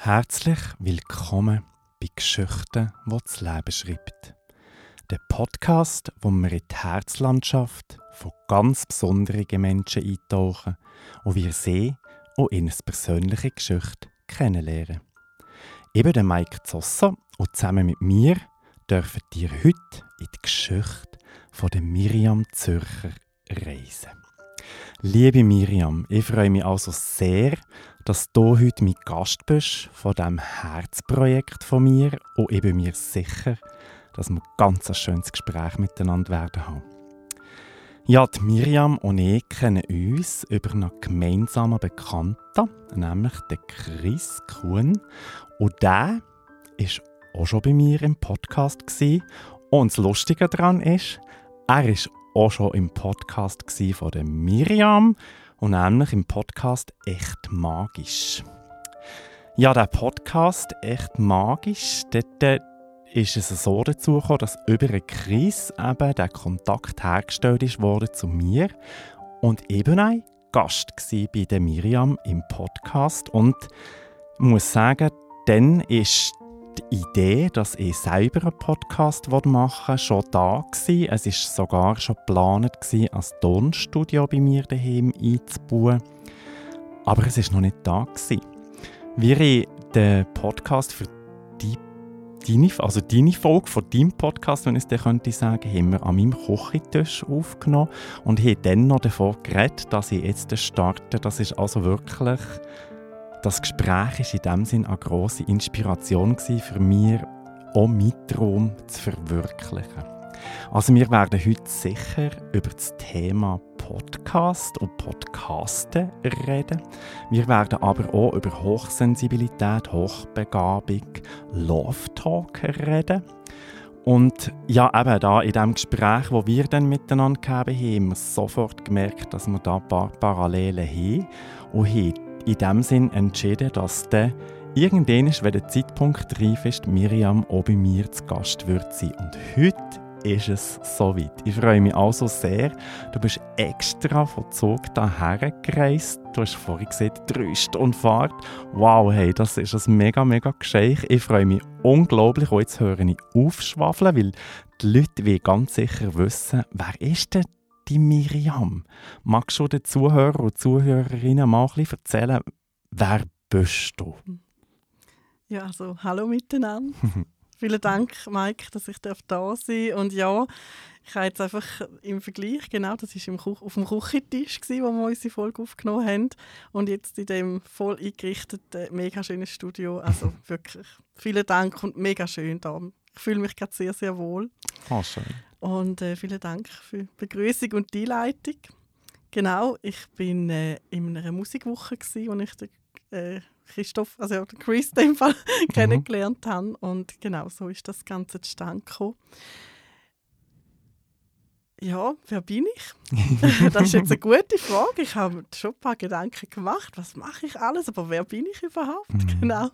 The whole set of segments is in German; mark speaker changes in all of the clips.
Speaker 1: Herzlich willkommen bei Geschichten, die das Leben schreibt. Der Podcast, wo wir in die Herzlandschaft von ganz besonderen Menschen eintauchen und wir sie und ihre persönliche Geschichte kennenlernen. Ich bin der Mike Zossa und zusammen mit mir dürfen ihr heute in die Geschichte von der Miriam Zürcher reisen. Liebe Miriam, ich freue mich also sehr, dass du heute mein Gast bist von diesem Herzprojekt von mir und ich bin mir sicher, dass wir ganz ein schönes Gespräch miteinander werden haben. Ja, die Miriam und ich kennen uns über einen gemeinsamen Bekannten, nämlich den Chris Kuhn. Und der war auch schon bei mir im Podcast gewesen. Und das Lustige daran ist, er war auch schon im Podcast von der Miriam und nämlich im Podcast «Echt magisch». Ja, der Podcast «Echt magisch», dort ist es so dazu gekommen, dass über eine Krise eben der Kontakt hergestellt wurde zu mir und ich war ein Gast bei der Miriam im Podcast und ich muss sagen, dann ist die Idee, dass ich selber einen Podcast machen will, schon da gewesen. Es war sogar schon geplant, ein Tonstudio bei mir daheim einzubauen. Aber es war noch nicht da gewesen. Wir haben den Podcast für deine Folge von deinem Podcast, wenn ich es dir sagen könnte, haben wir an meinem Küchentisch aufgenommen und haben dann noch davon geredet, dass ich jetzt starte. Das ist also wirklich... Das Gespräch war in dem Sinn eine grosse Inspiration für mich, auch meinen Traum zu verwirklichen. Also wir werden heute sicher über das Thema Podcast und Podcasten reden. Wir werden aber auch über Hochsensibilität, Hochbegabung, Love Talk reden. Und ja, eben da in dem Gespräch, das wir dann miteinander gegeben haben, haben wir sofort gemerkt, dass wir da ein paar Parallelen haben und haben in dem Sinn entschieden, dass dann irgendwann, wenn der Zeitpunkt reif ist, Miriam auch bei mir zu Gast wird sein. Und heute ist es soweit. Ich freue mich also sehr. Du bist extra von Zug hierher gereist. Du hast vorhin gesehen, 3 Stunden Fahrt. Wow, hey, das ist ein mega, mega Geschenk. Ich freue mich unglaublich. Und jetzt höre ich aufschwafeln, weil die Leute wollen ganz sicher wissen, wer ist denn die Miriam? Magst du den Zuhörern und Zuhörerinnen mal ein bisschen erzählen, wer bist du?
Speaker 2: Ja, also hallo miteinander. Vielen Dank, Mike, dass ich da sein darf. Und ja, ich habe jetzt einfach im Vergleich, genau, das war auf dem Küchentisch, wo wir unsere Folge aufgenommen haben. Und jetzt in dem voll eingerichteten, mega schönen Studio. Also wirklich vielen Dank und mega schön da. Ich fühle mich gerade sehr, sehr wohl.
Speaker 1: Ah, schön.
Speaker 2: Und vielen Dank für die Begrüßung und die Einleitung. Genau, ich bin in einer Musikwoche, wo ich den Christoph, also den Chris in dem Fall, kennengelernt habe. Und genau, so ist das Ganze zustande gekommen. Ja, wer bin ich? Das ist jetzt eine gute Frage. Ich habe mir schon ein paar Gedanken gemacht. Was mache ich alles? Aber wer bin ich überhaupt? Genau.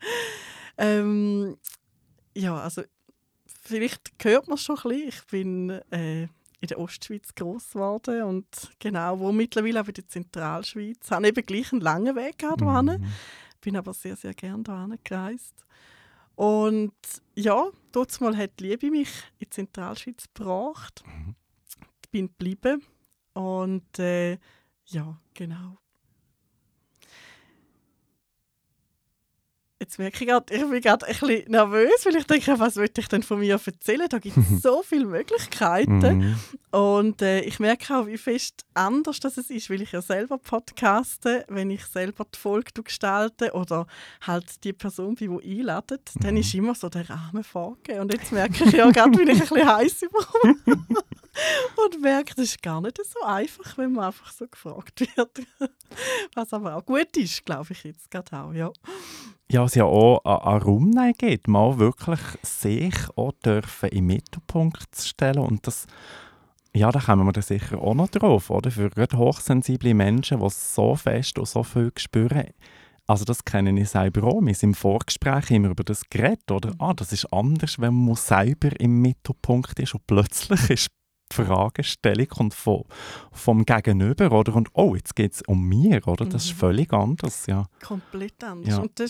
Speaker 2: Ja, also vielleicht hört man es schon ein bisschen. Ich bin in der Ostschweiz gross geworden und genau, wo mittlerweile auch in der Zentralschweiz. Ich habe eben gleich einen langen Weg gehabt. Bin aber sehr, sehr gerne hierhin gereist. Und ja, dort mal hat die Liebe mich in die Zentralschweiz gebracht. Ich bin geblieben und ja, genau. Jetzt merke ich gerade, ich bin gerade ein bisschen nervös, weil ich denke, was will ich denn von mir erzählen? Da gibt es so viele Möglichkeiten. Und ich merke auch, wie fest anders das ist, weil ich ja selber podcaste, wenn ich selber die Folge gestalte oder halt die Person bin, die einladet, dann ist immer so der Rahmen vorgegeben. Und jetzt merke ich ja gerade, wie ich ein bisschen heiß bekomme. Und merke, das ist gar nicht so einfach, wenn man einfach so gefragt wird. Was aber auch gut ist, glaube ich jetzt gerade auch, ja.
Speaker 1: Ja, es ja auch einen Raum gibt, mal wirklich sich auch dürfen im Mittelpunkt zu stellen. Und das, ja, da kommen wir dann sicher auch noch drauf, oder? Für gerade hochsensible Menschen, die so fest und so viel spüren. Also das kenne ich selber auch. Wir sind im Vorgespräch immer über das geredet, oder? Das ist anders, wenn man selber im Mittelpunkt ist und plötzlich ist die Fragestellung kommt vom Gegenüber, oder? Und jetzt geht es um mich, oder? Das ist völlig anders, ja.
Speaker 2: Komplett anders.
Speaker 1: Ja.
Speaker 2: Und das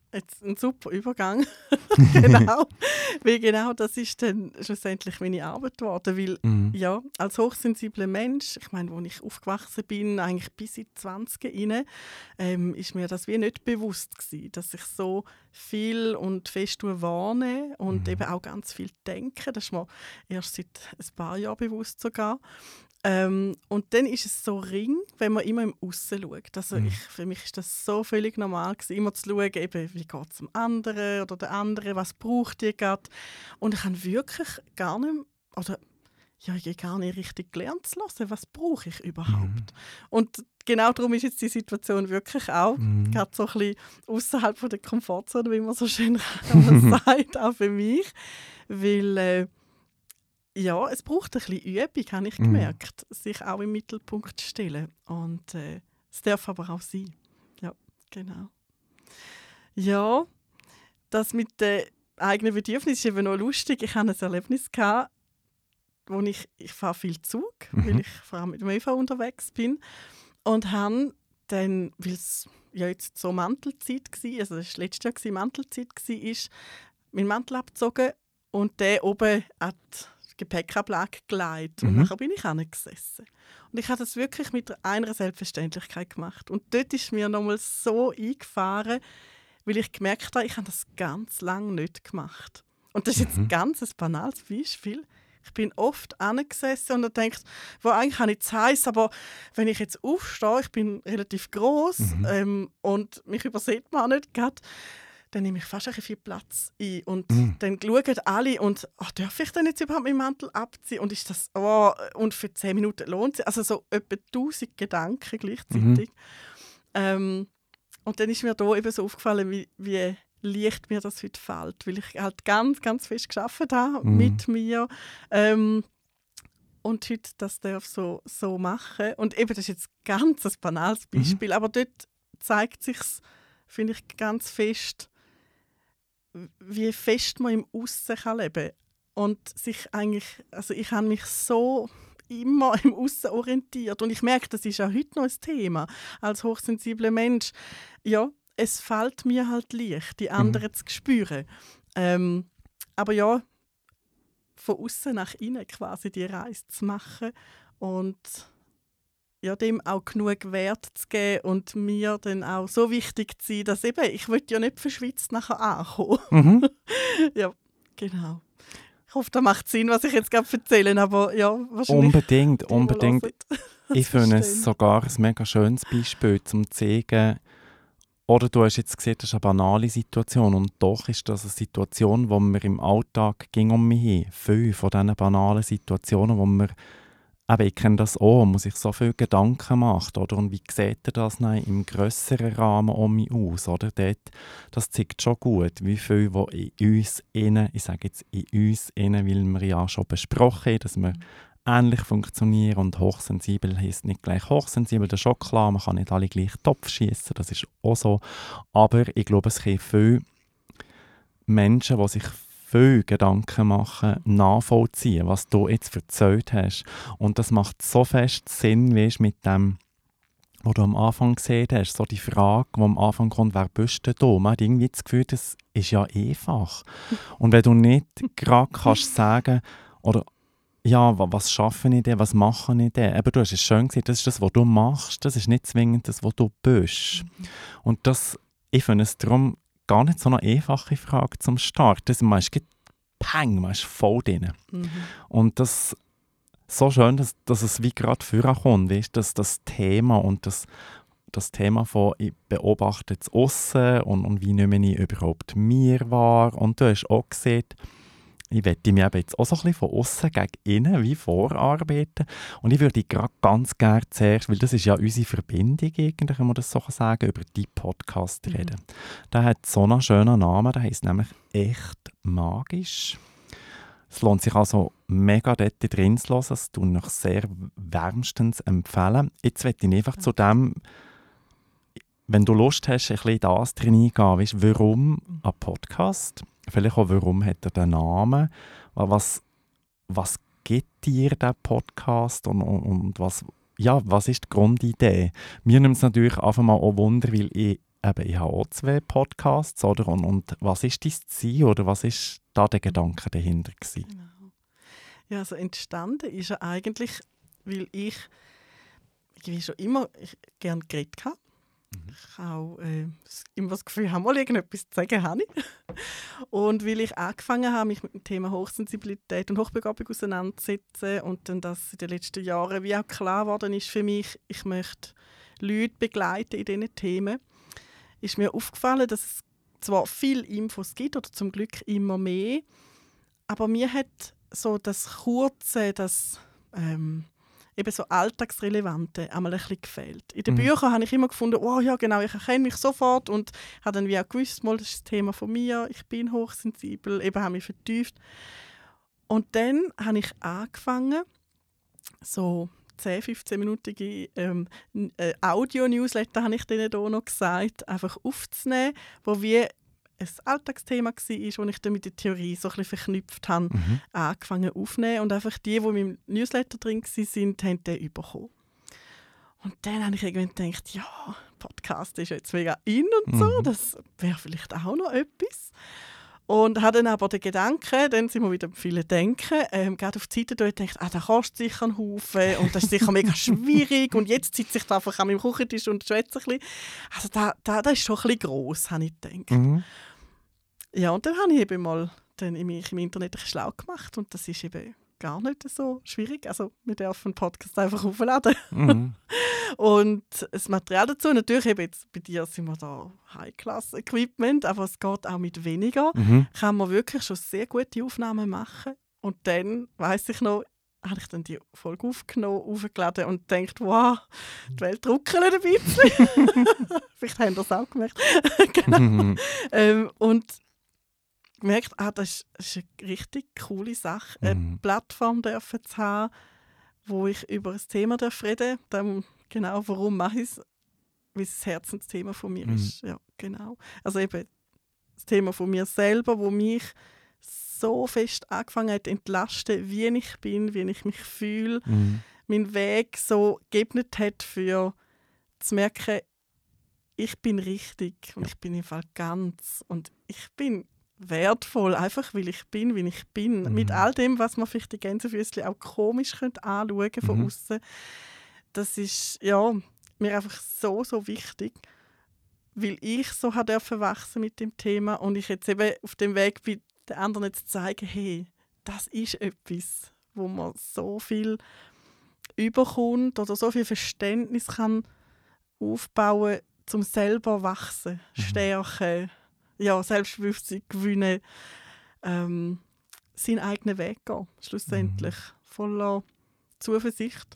Speaker 2: jetzt ein super Übergang. Genau. Weil genau das ist dann schlussendlich meine Arbeit geworden. Weil ja, als hochsensibler Mensch, ich meine, als ich aufgewachsen bin, eigentlich bis in die 20er rein, ist mir das wie nicht bewusst gewesen, dass ich so viel und fest warne und eben auch ganz viel denke. Das ist mir erst seit ein paar Jahren bewusst sogar. Und dann ist es so ring, wenn man immer im Aussen schaut. Also für mich ist das so völlig normal gewesen, immer zu schauen, eben, wie geht es dem anderen oder der andere, was braucht die gerade. Und ich habe wirklich gar nicht, oder ja, ich habe gar nicht richtig gelernt zu hören, was brauche ich überhaupt. Und genau darum ist jetzt die Situation wirklich auch gerade so ein bisschen außerhalb der Komfortzone, wie man so schön sagt, auch für mich. Weil ja, es braucht ein bisschen Übung, habe ich gemerkt, sich auch im Mittelpunkt zu stellen. Und es darf aber auch sein. Ja, genau. Ja, das mit den eigenen Bedürfnissen ist eben noch lustig. Ich hatte ein Erlebnis gehabt, wo ich fahre viel Zug, weil ich vor allem mit dem ÖV unterwegs bin. Und habe dann, weil es ja jetzt so Mantelzeit war, also das war letztes Jahr Mantelzeit war, meinen Mantel abgezogen und der oben an die Gepäckablage gelegt. Und nachher bin ich hingesessen. Und ich habe das wirklich mit einer Selbstverständlichkeit gemacht. Und dort ist mir nochmal so eingefahren, weil ich gemerkt habe, ich habe das ganz lange nicht gemacht. Und das ist jetzt ein ganz banales Beispiel. Ich bin oft hingesessen und denke, eigentlich habe ich Zeit, aber wenn ich jetzt aufstehe, ich bin relativ gross und mich übersieht man auch nicht gerade, dann nehme ich fast ein bisschen viel Platz ein. Und dann schauen alle und darf ich denn jetzt überhaupt meinen Mantel abziehen? Und ist das, und für 10 Minuten lohnt es. Also so etwa 1000 Gedanken gleichzeitig. Und dann ist mir da eben so aufgefallen, wie leicht mir das heute fällt, weil ich halt ganz, ganz fest gearbeitet habe mit mir. Und heute das darf so machen. Und eben, das ist jetzt ganz ein banales Beispiel, aber dort zeigt sich, finde ich, ganz fest, wie fest man im Aussen leben kann. Und sich eigentlich, also ich habe mich so immer im Aussen orientiert. Und ich merke, das ist auch heute noch ein Thema. Als hochsensibler Mensch, ja, es fällt mir halt leicht, die anderen zu spüren. Aber ja, von außen nach innen quasi die Reise zu machen und ja, dem auch genug Wert zu geben und mir dann auch so wichtig zu sein, dass eben, ich will ja nicht verschwitzt nachher ankommen. Ja, genau. Ich hoffe, das macht Sinn, was ich jetzt gerade erzähle, aber ja, wahrscheinlich...
Speaker 1: Unbedingt. Ich finde es sogar ein mega schönes Beispiel, um zu zeigen, oder du hast jetzt gesehen, das ist eine banale Situation und doch ist das eine Situation, wo wir im Alltag ging um mich hin. Viele von diesen banalen Situationen, wo wir, eben, ich kenne das auch, wo man sich so viele Gedanken macht, oder? Und wie sieht das im grösseren Rahmen um mich aus, oder? Das zeigt schon gut, wie viel, wo in uns innen, ich sage jetzt in uns innen, weil wir ja schon besprochen haben, dass wir ähnlich funktionieren und hochsensibel heisst nicht gleich hochsensibel, das ist schon klar, man kann nicht alle gleich Topf schießen, das ist auch so, aber ich glaube, es gibt viele Menschen, die sich viel Gedanken machen, nachvollziehen, was du jetzt erzählt hast. Und das macht so fest Sinn, weißt, mit dem, was du am Anfang gesehen hast, so die Frage, die am Anfang kommt, wer bist du? Man hat irgendwie das Gefühl, das ist ja einfach. Und wenn du nicht gerade kannst sagen, oder ja, was schaffe ich denn, was mache ich denn? Aber du hast es schön gesagt, das ist das, was du machst, das ist nicht zwingend das, was du bist. Und das, ich finde es darum gar nicht so eine einfache Frage zum Start. Man ist peng, man ist voll drin. Und das so schön, dass es wie gerade vorkommt, weißt, dass das Thema und das Thema von ich beobachte es aussen und wie nehme ich überhaupt mir wahr. Und du hast auch gesehen, ich möchte mich jetzt auch so ein bisschen von außen gegen innen wie vorarbeiten. Und ich würde gerade ganz gerne zuerst, weil das ist ja unsere Verbindung, eigentlich, wenn man das so sagen kann, über die Podcast reden. Der hat so einen schönen Namen, der heisst nämlich «Echt magisch». Es lohnt sich also mega dort drin zu hören, das tue ich sehr wärmstens empfehlen. Jetzt möchte ich einfach zu dem, wenn du Lust hast, ein bisschen das drin eingehen, weißt, warum ein Podcast? Vielleicht auch, warum hat er den Namen? Was gibt dir der Podcast und was ist die Grundidee? Mir nimmt es natürlich einfach mal auch Wunder, weil ich eben, ich habe auch 2 Podcasts, oder? Und was ist dein Ziel oder was ist da der Gedanke dahinter gewesen?
Speaker 2: Genau. Ja, also entstanden ist er eigentlich, weil ich wie schon immer gerne geredet habe. Ich auch immer das Gefühl habe, mal irgendetwas zu sagen habe ich. Und weil ich angefangen habe, mich mit dem Thema Hochsensibilität und Hochbegabung auseinanderzusetzen und dann das in den letzten Jahren wie auch klar geworden ist für mich, ich möchte Leute begleiten in diesen Themen, ist mir aufgefallen, dass es zwar viele Infos gibt, oder zum Glück immer mehr, aber mir hat so das Kurze, das eben so Alltagsrelevante einmal ein bisschen gefehlt. In den Büchern habe ich immer gefunden, oh ja genau, ich erkenne mich sofort und habe dann wie auch gewusst, mal, das ist das Thema von mir, ich bin hochsensibel, eben habe mich vertieft. Und dann habe ich angefangen, so 10-15-minütige Audio-Newsletter, habe ich denen hier noch gesagt, einfach aufzunehmen, wo wie ein Alltagsthema war, das ich dann mit der Theorie so ein bisschen verknüpft habe, angefangen aufzunehmen. Und einfach die in meinem Newsletter drin waren, haben den bekommen. Und dann habe ich irgendwann gedacht, ja, Podcast ist jetzt mega in und so, das wäre vielleicht auch noch etwas. Und habe dann aber den Gedanken, dann sind wir wieder viele Denken, gerade auf die Seite dort gedacht, da kostet sicher einen Haufen und das ist sicher mega schwierig und jetzt sitze ich da einfach an meinem Küchentisch und schwätze ein bisschen. Also das ist schon ein bisschen gross, habe ich gedacht. Ja, und dann habe ich eben mal mich im Internet ein bisschen schlau gemacht und das ist eben gar nicht so schwierig. Also wir dürfen einen Podcast einfach aufladen. Und das Material dazu, natürlich eben jetzt bei dir sind wir da High-Class-Equipment, aber es geht auch mit weniger. Kann man wirklich schon sehr gute Aufnahmen machen. Und dann, weiss ich noch, habe ich dann die Folge aufgenommen, aufgeladen und gedacht, wow, die Welt ruckelt ein bisschen. Vielleicht haben wir das auch gemerkt. Genau. Und gemerkt, das ist eine richtig coole Sache, eine Plattform dürfen zu haben, wo ich über ein Thema reden darf. Genau, warum mache ich es? Weil es das Herzensthema von mir ist. Ja, genau. Also eben das Thema von mir selber, wo mich so fest angefangen hat, entlasten, wie ich bin, wie ich mich fühle. Mein Weg so geebnet hat, für zu merken, ich bin richtig und ich bin im Fall ganz und ich bin wertvoll, einfach weil ich bin, wie ich bin. Mit all dem, was man vielleicht die Gänsefüßchen auch komisch anschauen könnte von außen. Das ist ja, mir einfach so, so wichtig, weil ich so durfte wachsen mit dem Thema und ich jetzt eben auf dem Weg bin, den anderen jetzt zeigen, hey, das ist etwas, wo man so viel überkommt oder so viel Verständnis kann aufbauen, zum selber wachsen, stärken, ja, Selbstbewusstsein gewinnen, seinen eigenen Weg gehen, schlussendlich, voller Zuversicht.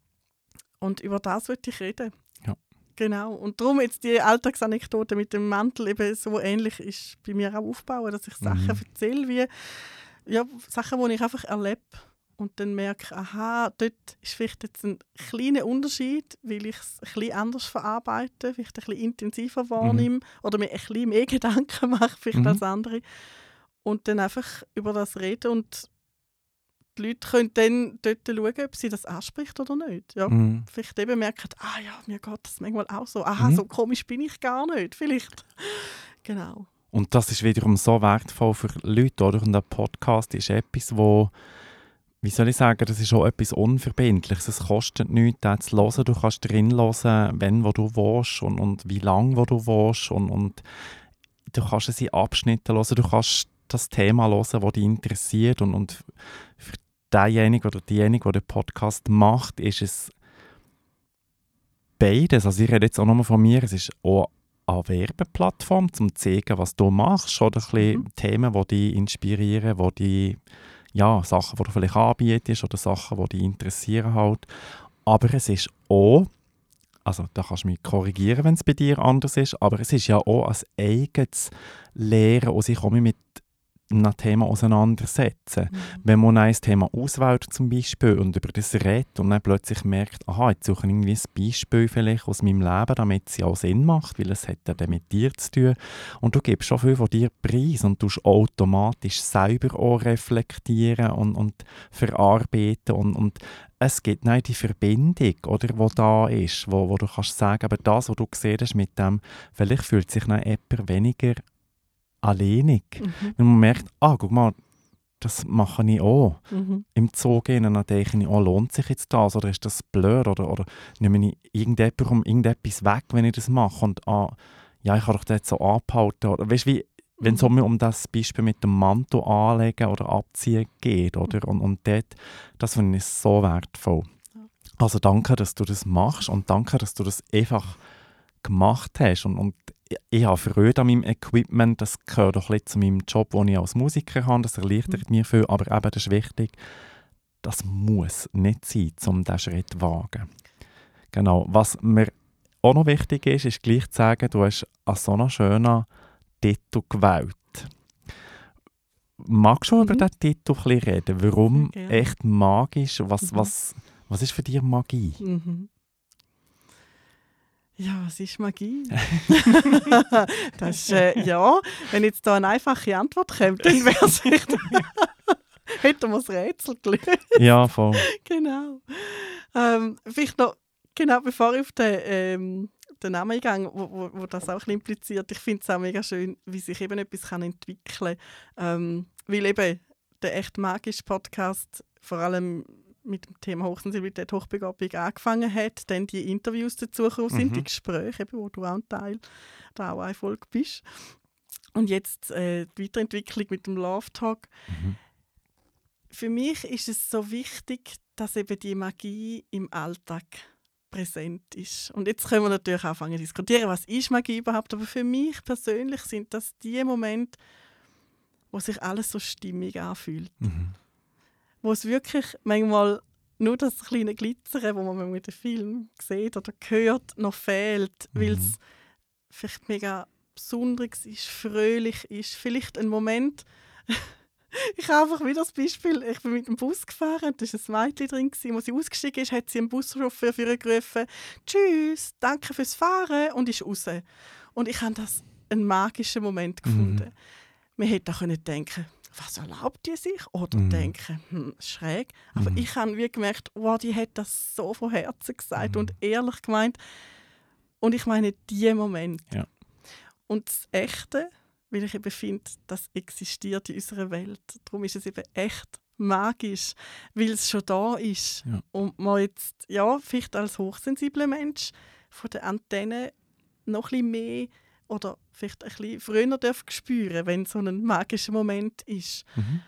Speaker 2: Und über das wollte ich reden.
Speaker 1: Ja.
Speaker 2: Genau. Und darum jetzt die Alltagsanekdote mit dem Mantel eben so ähnlich ist bei mir auch aufbauen, dass ich Sachen erzähle, wie Sachen, die ich einfach erlebe und dann merke, aha, dort ist vielleicht jetzt ein kleiner Unterschied, weil ich es ein bisschen anders verarbeite, vielleicht ein bisschen intensiver wahrnehme oder mir ein bisschen mehr Gedanken mache vielleicht als andere. Und dann einfach über das reden und die Leute können dann dort schauen, ob sie das anspricht oder nicht. Ja. Vielleicht eben merken, ja, mir geht das manchmal auch so. Aha, so komisch bin ich gar nicht. Vielleicht. Genau.
Speaker 1: Und das ist wiederum so wertvoll für Leute, oder? Und der Podcast ist etwas, wo, wie soll ich sagen, das ist auch etwas Unverbindliches. Es kostet nichts, das zu hören. Du kannst drin hören, wenn wo du willst und wie lange wo du willst. Und du kannst es in Abschnitten hören. Du kannst das Thema hören, das dich interessiert. Und für derjenige oder diejenige, der den Podcast macht, ist es beides. Also ich rede jetzt auch nochmal von mir. Es ist auch eine Werbeplattform, um zu zeigen, was du machst. Oder ein bisschen Themen, die dich inspirieren, Sachen, die du vielleicht anbietest oder Sachen, die dich interessieren halt. Aber es ist auch, also da kannst du mich korrigieren, wenn es bei dir anders ist, aber es ist ja auch ein eigenes Lehren und ich komme mit einem Thema auseinandersetzen. Wenn man ein Thema auswählt zum Beispiel und über das redet und dann plötzlich merkt, aha, jetzt suche ich irgendwie ein Beispiel vielleicht aus meinem Leben, damit es ja auch Sinn macht, weil es hat ja dann mit dir zu tun. Und du gibst schon viel von dir preis und tust automatisch selber auch reflektieren und verarbeiten und es gibt nicht die Verbindung, oder, die da ist, wo du kannst sagen, aber das, was du gesehen hast mit dem, vielleicht fühlt sich dann jemand weniger alleinig. Wenn man merkt, guck mal, das mache ich auch. Im Zoo gehen, dann denke ich, lohnt sich jetzt das, oder ist das blöd, oder nehme ich irgendetwas weg, wenn ich das mache, und ja, ich kann doch das jetzt so abhalten, oder weißt du, wenn es um das Beispiel mit dem Mantel anlegen oder abziehen geht, oder? Und dort, das finde ich so wertvoll. Also danke, dass du das machst und danke, dass du das einfach gemacht hast. Und ich habe Freude an meinem Equipment, das gehört doch ein bisschen zu meinem Job, den ich als Musiker habe, das erleichtert mir viel, aber eben, das ist wichtig, das muss nicht sein, um diesen Schritt zu wagen. Genau, was mir auch noch wichtig ist, ist gleich zu sagen, du hast an so einer schönen Titel gewählt. Magst du über diesen Titel ein bisschen reden? Warum echt magisch? Was ist für dich Magie?
Speaker 2: Ja, was ist Magie? Das ist, wenn jetzt da eine einfache Antwort kommt, dann wäre es hätten wir das Rätsel gelöst.
Speaker 1: Ja, voll.
Speaker 2: Genau. Vielleicht noch, genau bevor ich auf den Namen eingehe, wo das auch impliziert, ich finde es auch mega schön, wie sich eben etwas entwickeln kann. Weil eben der echt magische Podcast vor allem mit dem Thema Hochsensibilität, Hochbegabung angefangen hat, dann die Interviews dazu gekommen sind, die Gespräche, eben, wo du auch ein Teil, da auch eine Folge bist. Und jetzt die Weiterentwicklung mit dem Love Talk. Für mich ist es so wichtig, dass eben die Magie im Alltag präsent ist. Und jetzt können wir natürlich anfangen zu diskutieren, was ist Magie überhaupt, aber für mich persönlich sind das die Momente, wo sich alles so stimmig anfühlt. Wo es wirklich manchmal nur das kleine Glitzern, das man mit dem Film sieht oder hört, noch fehlt, weil es vielleicht mega besonderes ist, fröhlich ist. Vielleicht ein Moment, ich habe einfach wieder das Beispiel, ich bin mit dem Bus gefahren, da war ein Mädchen drin, als sie ausgestiegen ist, hat sie einen Buschauffeur für gerufen, «Tschüss, danke fürs Fahren» und ist raus. Und ich habe das einen magischen Moment gefunden. Man hätte auch denken, was erlaubt die sich? Oder denken, schräg. Aber ich habe wie gemerkt, wow, die hat das so von Herzen gesagt und ehrlich gemeint. Und ich meine, die Moment. Ja. Und das Echte, weil ich eben finde, das existiert in unserer Welt. Darum ist es eben echt magisch, weil es schon da ist. Ja. Und man jetzt, vielleicht als hochsensibler Mensch von der Antenne noch ein bisschen mehr oder vielleicht ein bisschen früher spüren, wenn so ein magischer Moment ist.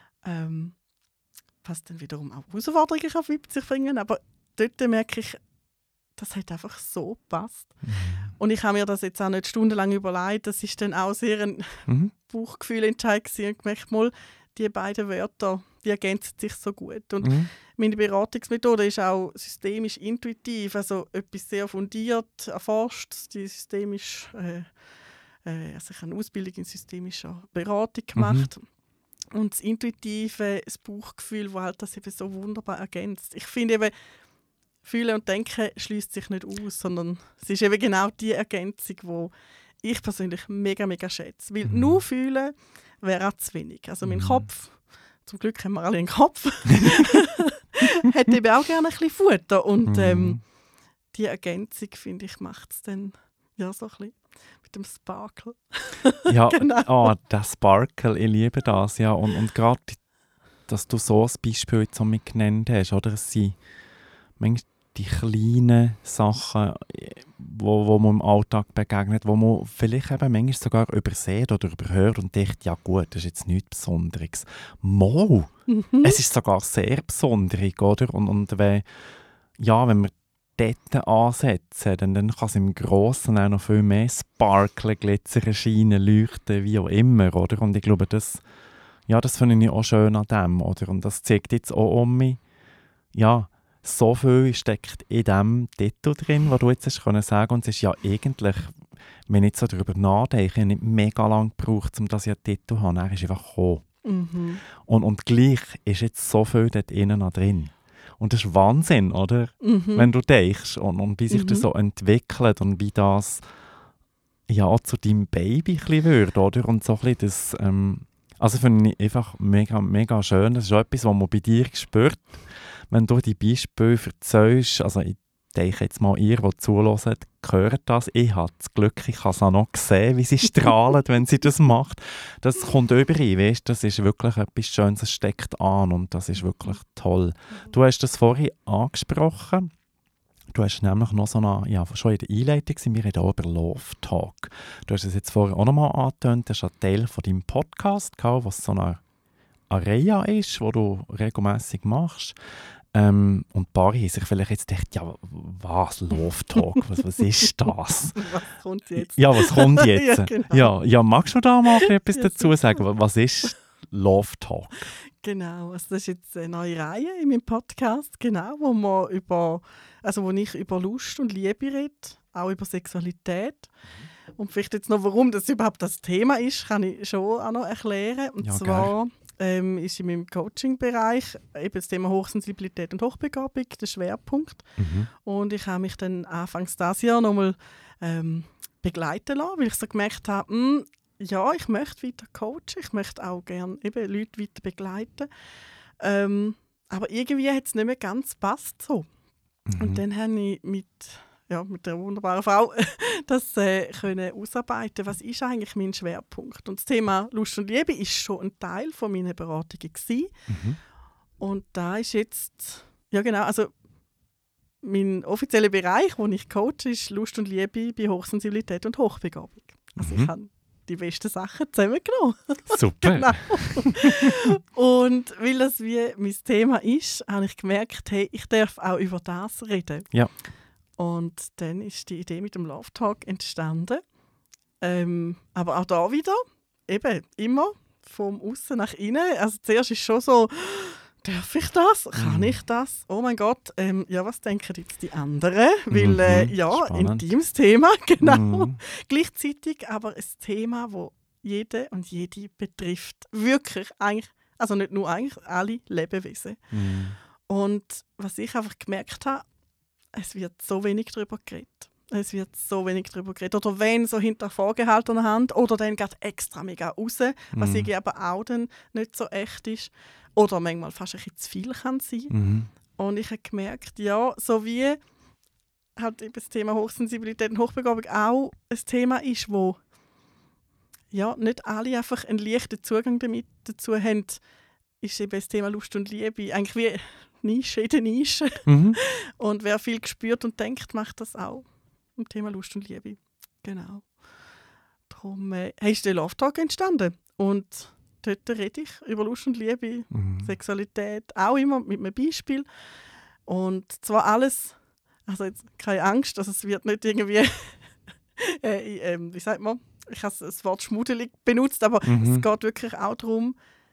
Speaker 2: Was dann wiederum auch Herausforderungen mit sich bringen, aber dort merke ich, das hat einfach so gepasst. Und ich habe mir das jetzt auch nicht stundenlang überlegt, das ist dann auch sehr ein Bauchgefühlentscheid gewesen und gemerkt, mal, die beiden Wörter, die ergänzen sich so gut. Und meine Beratungsmethode ist auch systemisch intuitiv, also etwas sehr fundiert erforscht, die systemisch also ich habe eine Ausbildung in systemischer Beratung gemacht. Und das Intuitive, das Bauchgefühl, das halt das eben so wunderbar ergänzt. Ich finde eben, Fühlen und Denken schließt sich nicht aus, sondern es ist eben genau die Ergänzung, die ich persönlich mega, mega schätze. Weil nur Fühlen wäre auch zu wenig. Also mein Kopf, zum Glück haben wir alle einen Kopf, hätte eben auch gerne ein bisschen Futter. Und die Ergänzung, finde ich, macht es dann so ein bisschen. Mit dem Sparkle.
Speaker 1: Ja,
Speaker 2: genau.
Speaker 1: Der Sparkle, ich liebe das. Ja. Und gerade, dass du so ein Beispiel jetzt mit genannt hast, oder? Es sind manchmal die kleinen Sachen, wo man im Alltag begegnet, wo man vielleicht eben manchmal sogar übersieht oder überhört und denkt, ja gut, das ist jetzt nichts Besonderes. Mal! Es ist sogar sehr besonders, oder? Und wenn wir dort ansetzen, dann kann es im Grossen auch noch viel mehr sparkeln, glitzern, scheinen, leuchten, wie auch immer, oder? Und ich glaube, das finde ich auch schön an dem, oder? Und das zeigt jetzt auch um mich, so viel steckt in diesem Titel drin, was du jetzt hast können sagen. Und es ist ja eigentlich, wenn ich so darüber nachdenke, nicht mega lange gebraucht, um das ja Titel zu haben. Er ist einfach gekommen.
Speaker 2: Mhm.
Speaker 1: Und gleich ist jetzt so viel dort innen noch drin. Und das ist Wahnsinn, oder?
Speaker 2: Mhm.
Speaker 1: Wenn du denkst und wie sich das so entwickelt und wie das ja auch zu deinem Baby ein bisschen wird, oder? Und so ein bisschen das, also finde ich einfach mega, mega schön. Das ist auch etwas, was man bei dir spürt, wenn du die Beispiele erzählst. Also ich denke jetzt mal, ihr, die zuhört, hört das. Ich habe das Glück, ich kann es auch noch sehen, wie sie strahlt, wenn sie das macht. Das kommt überall, weißt? Das ist wirklich etwas Schönes, es steckt an und das ist wirklich toll. Du hast das vorhin angesprochen. Du hast nämlich noch so eine, ja, schon in der Einleitung sind wir reden auch über Love Talk. Du hast es jetzt vorhin auch noch mal angetönt, das ist ein Teil von deinem Podcast, was so eine Area ist, die du regelmässig machst. Und ein paar haben sich vielleicht jetzt gedacht, ja, was, Love Talk, was ist das?
Speaker 2: Was kommt jetzt?
Speaker 1: Ja, was kommt jetzt?
Speaker 2: Ja, genau.
Speaker 1: Ja, magst du da mal etwas dazu sagen? Was ist Love Talk?
Speaker 2: Genau, also das ist jetzt eine neue Reihe in meinem Podcast, genau, wo ich über Lust und Liebe rede, auch über Sexualität. Und vielleicht jetzt noch, warum das überhaupt das Thema ist, kann ich schon auch noch erklären. Und
Speaker 1: ja,
Speaker 2: zwar ist in meinem Coaching-Bereich eben das Thema Hochsensibilität und Hochbegabung der Schwerpunkt.
Speaker 1: Mhm.
Speaker 2: Und ich habe mich dann anfangs dieses Jahr nochmal begleiten lassen, weil ich so gemerkt habe, ja, ich möchte weiter coachen, ich möchte auch gerne eben Leute weiter begleiten. Aber irgendwie hat es nicht mehr ganz gepasst so.
Speaker 1: Mhm.
Speaker 2: Und dann habe ich mit der wunderbaren Frau das können ausarbeiten, was ist eigentlich mein Schwerpunkt. Und das Thema Lust und Liebe ist schon ein Teil von meiner Beratungen gewesen.
Speaker 1: Mhm.
Speaker 2: Und da ist jetzt, ja genau, also mein offizieller Bereich, wo ich coache, ist Lust und Liebe bei Hochsensibilität und Hochbegabung. Also ich habe die besten Sachen zusammengenommen.
Speaker 1: Super.
Speaker 2: Genau. Und weil das wie mein Thema ist, habe ich gemerkt, hey, ich darf auch über das reden.
Speaker 1: Ja.
Speaker 2: Und dann ist die Idee mit dem Love Talk entstanden. Aber auch da wieder, eben immer vom Aussen nach innen. Also zuerst ist schon so, darf ich das? Kann ich das? Oh mein Gott, ja, was denken jetzt die anderen? Weil,
Speaker 1: spannend.
Speaker 2: intimes Thema, genau.
Speaker 1: Mhm.
Speaker 2: Gleichzeitig aber ein Thema, das jede und jede betrifft. Wirklich, eigentlich, also nicht nur eigentlich, alle Lebewesen.
Speaker 1: Mhm.
Speaker 2: Und was ich einfach gemerkt habe, es wird so wenig darüber geredet. Es wird so wenig darüber geredet. Oder wenn, so hinter vorgehaltener Hand. Oder dann geht extra mega raus, was irgendwie aber auch dann nicht so echt ist. Oder manchmal fast ein bisschen zu viel kann sein.
Speaker 1: Mhm.
Speaker 2: Und ich habe gemerkt, ja, so wie halt eben das Thema Hochsensibilität und Hochbegabung auch ein Thema ist, wo ja, nicht alle einfach einen leichten Zugang dazu haben, ist eben das Thema Lust und Liebe eigentlich wie Nische in der Nische.
Speaker 1: Mhm.
Speaker 2: Und wer viel spürt und denkt, macht das auch. Im Thema Lust und Liebe. Genau. Darum ist der Love Talk entstanden. Und dort rede ich über Lust und Liebe, Sexualität, auch immer mit einem Beispiel. Und zwar alles, also jetzt keine Angst, also es wird nicht irgendwie, wie sagt man, ich habe das Wort schmuddelig benutzt, aber es geht wirklich auch darum,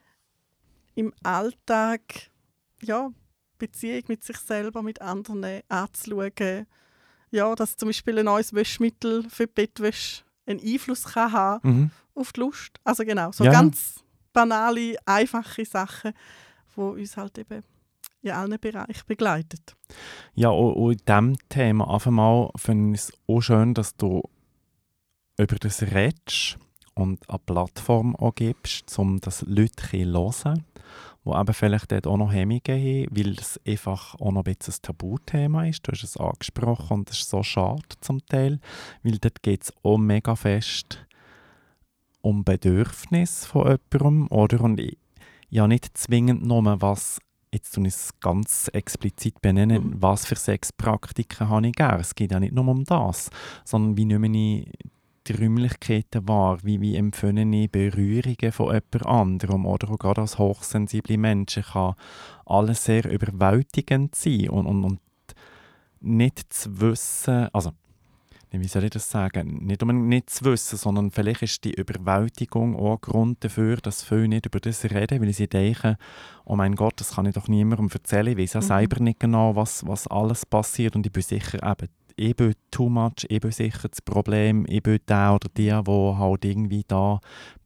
Speaker 2: im Alltag, ja, Beziehung mit sich selber, mit anderen anzuschauen. Ja, dass zum Beispiel ein neues Wäschmittel für die Bettwäsche einen Einfluss kann haben auf die Lust. Also genau, so ganz banale, einfache Sachen, die uns halt eben in allen Bereichen begleiten.
Speaker 1: Ja, und in diesem Thema einfach mal finde ich es auch schön, dass du über das redest und eine Plattform auch gibst, um das Leute zu hören, die eben vielleicht dort auch noch Hemmungen haben, weil es einfach auch noch ein bisschen ein Tabuthema ist. Du hast es angesprochen und das ist so schade zum Teil, weil dort geht es auch mega fest um Bedürfnisse von jemandem, oder? Und ja, nicht zwingend nur, was, jetzt tue ich es ganz explizit benennen, was für Sexpraktiken habe ich gerne. Es geht ja nicht nur um das, sondern wie nehme ich die Räumlichkeiten wahr, wie empfinde ich Berührungen von jemand anderem, oder auch gerade als hochsensible Menschen kann alles sehr überwältigend sein und nicht zu wissen, also wie soll ich das sagen, nicht unbedingt nicht zu wissen, sondern vielleicht ist die Überwältigung auch ein Grund dafür, dass viele nicht über das reden, weil sie denken, oh mein Gott, das kann ich doch niemandem erzählen, ich weiß ja selber nicht genau, was alles passiert und ich bin sicher eben, ich bin too much, ich bin sicher das Problem, ich bin der oder die halt irgendwie da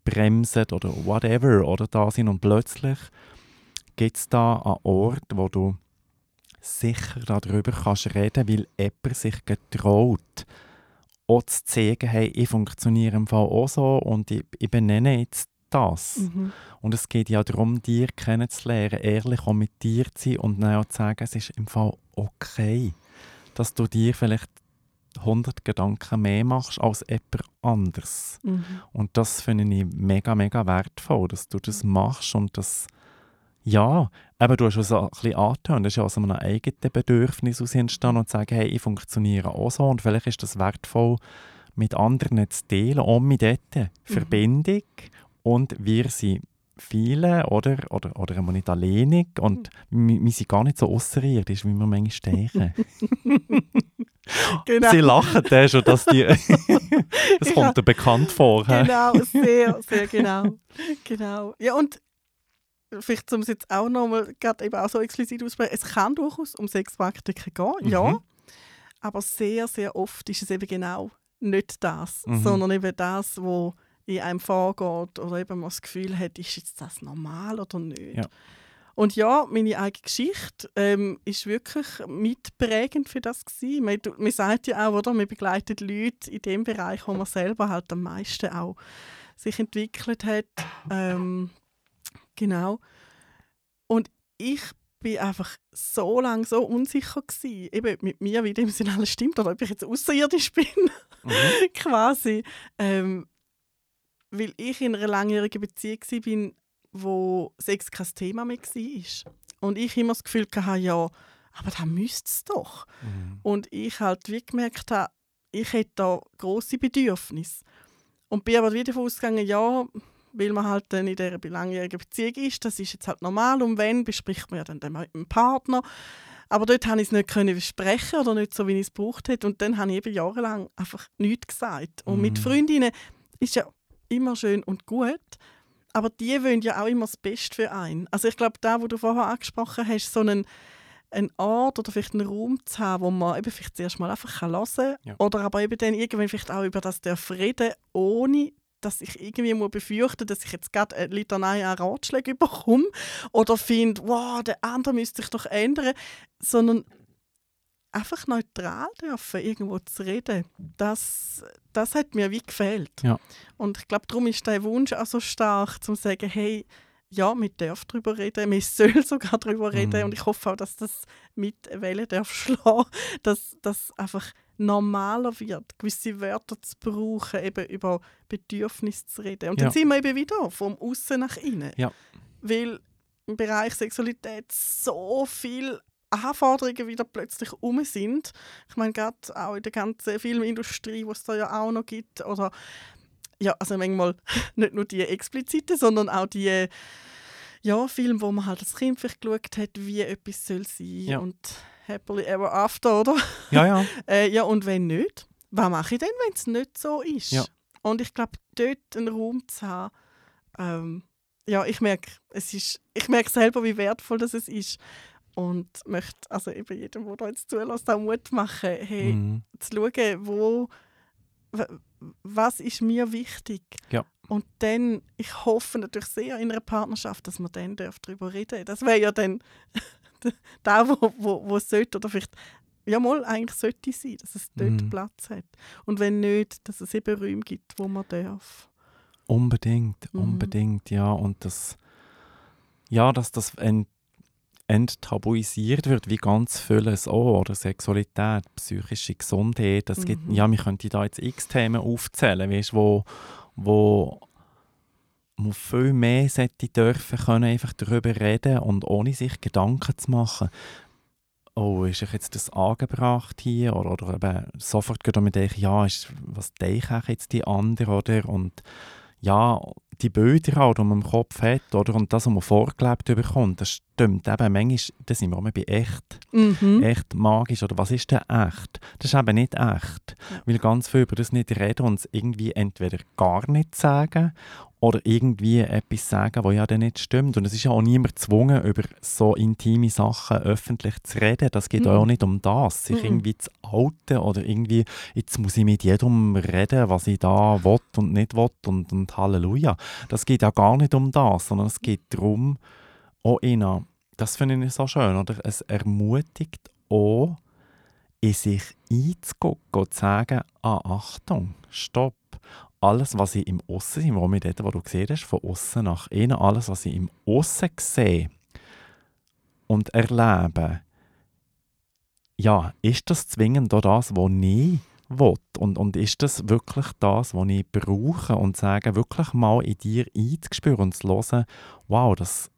Speaker 1: bremsen oder whatever oder da sind. Und plötzlich gibt es da einen Ort, wo du sicher darüber kannst reden, weil jemand sich getraut, auch zu zeigen, hey, ich funktioniere im Fall auch so und ich benenne jetzt das. Und es geht ja darum, dir kennenzulernen, ehrlich auch mit dir zu sein und dann auch zu sagen, es ist im Fall okay, dass du dir vielleicht 100 Gedanken mehr machst als jemand anderes. Und das finde ich mega, mega wertvoll, dass du das machst und das, ja, eben, du hast es so ein bisschen angetan, das ist ja aus einem eigenen Bedürfnis aus entstanden und zu sagen, hey, ich funktioniere auch so und vielleicht ist das wertvoll, mit anderen zu teilen, auch mit dieser Verbindung. Und wir sind viele oder einmal nicht alleinig und wir sind gar nicht so ausserirdisch, wie wir manchmal denken.
Speaker 2: Genau.
Speaker 1: Sie lachen dann schon, dass die... das kommt dir bekannt vor.
Speaker 2: Genau, sehr, sehr genau. Genau. Ja, und vielleicht, um es jetzt auch nochmal eben auch so explizit auszusprechen, es kann durchaus um Sexpraktiken gehen, ja. Aber sehr, sehr oft ist es eben genau nicht das, sondern eben das, was in einem vorgeht oder eben man das Gefühl hat, ist jetzt das normal oder nicht. Ja. Und ja, meine eigene Geschichte ist wirklich mitprägend für das gewesen. Man sagt ja auch, oder, man begleitet Leute in dem Bereich, wo man selber halt am meisten auch sich entwickelt hat. Genau. Und ich bin einfach so lange so unsicher gewesen, eben mit mir, wie dem Sinne alles stimmt, oder ob ich jetzt außerirdisch bin, quasi. Weil ich in einer langjährigen Beziehung war, wo Sex kein Thema mehr war. Und ich immer das Gefühl hatte, ja, aber da müsste es doch. Und ich halt wie gemerkt habe, ich hätte da grosse Bedürfnisse. Und bin aber wieder davon ausgegangen, ja, weil man halt dann in dieser langjährigen Beziehung ist, das ist jetzt halt normal. Und wenn, bespricht man ja dann mit dem Partner. Aber dort konnte ich es nicht versprechen oder nicht so, wie ich es gebraucht hätte. Und dann habe ich eben jahrelang einfach nichts gesagt. Und mit Freundinnen ist ja immer schön und gut, aber die wollen ja auch immer das Beste für einen. Also ich glaube, da, wo du vorher angesprochen hast, so einen Ort oder vielleicht einen Raum zu haben, wo man eben vielleicht zuerst mal einfach hören kann oder aber eben dann irgendwann vielleicht auch über das reden, ohne dass ich irgendwie befürchte, dass ich jetzt gerade eine Litanei an Ratschlägen bekomme oder finde, wow, der andere müsste sich doch ändern, sondern einfach neutral dürfen, irgendwo zu reden, das hat mir wie gefehlt. Ja. Und ich glaube, darum ist der Wunsch auch so stark, zu sagen, hey, ja, wir dürfen darüber reden, wir sollen sogar darüber reden und ich hoffe auch, dass das mit Wellen darf schlagen, dass das einfach normaler wird, gewisse Wörter zu brauchen, eben über Bedürfnisse zu reden. Und dann sind wir eben wieder vom Aussen nach innen. Ja. Weil im Bereich Sexualität so viel Anforderungen wieder plötzlich sind. Ich meine, gerade auch in der ganzen Filmindustrie, die es da ja auch noch gibt. Oder, ja, also manchmal nicht nur die expliziten, sondern auch die Filme, wo man halt als Kind vielleicht geschaut hat, wie etwas soll sein. Ja. Und happily ever after, oder? Ja, ja. Ja, und wenn nicht, was mache ich denn, wenn es nicht so ist? Ja. Und ich glaube, dort einen Raum zu haben, ich merke selber, wie wertvoll das ist. Und möchte also eben jedem, der da jetzt zulässt, auch Mut machen, hey, zu schauen, was ist mir wichtig. Ja. Und dann, ich hoffe natürlich sehr in einer Partnerschaft, dass man dann darüber reden darf. Das wäre ja dann da, wo es sollte, oder vielleicht, ja mal, eigentlich sollte sein, dass es dort Platz hat. Und wenn nicht, dass es eben Räume gibt, wo man darf.
Speaker 1: Unbedingt, ja. Und dass das enttabuisiert wird, wie ganz vieles auch, oder Sexualität, psychische Gesundheit. Es gibt, wir könnten da jetzt x Themen aufzählen, weißt, wo viel mehr sollte dürfen können, einfach darüber reden und ohne sich Gedanken zu machen. Oh, ist euch jetzt das angebracht hier? Oder eben sofort geht man denken, was denken jetzt die anderen, oder? Und ja, die Bilder halt, die man im Kopf hat, oder? Und das, was man vorgelebt bekommt, das stimmt eben. Manchmal da sind wir bei echt. Echt magisch. Oder was ist denn echt? Das ist eben nicht echt. Ja. Weil ganz viel über das nicht reden und es irgendwie entweder gar nicht sagen oder irgendwie etwas sagen, was ja dann nicht stimmt. Und es ist ja auch niemand gezwungen, über so intime Sachen öffentlich zu reden. Das geht auch nicht um das, sich irgendwie zu outen oder irgendwie, jetzt muss ich mit jedem reden, was ich da will und nicht will und Halleluja. Das geht ja gar nicht um das, sondern es geht darum, auch das finde ich so schön, oder? Es ermutigt auch, in sich einzugucken und zu sagen, Achtung, stopp. Alles, was ich im Aussen sehe, wo du gesehen hast, von außen nach innen, alles, was ich im Aussen sehe und erlebe, ja, ist das zwingend auch das, was ich will? Und ist das wirklich das, was ich brauche? Und sagen, wirklich mal in dir einzuspüren und zu hören, wow, das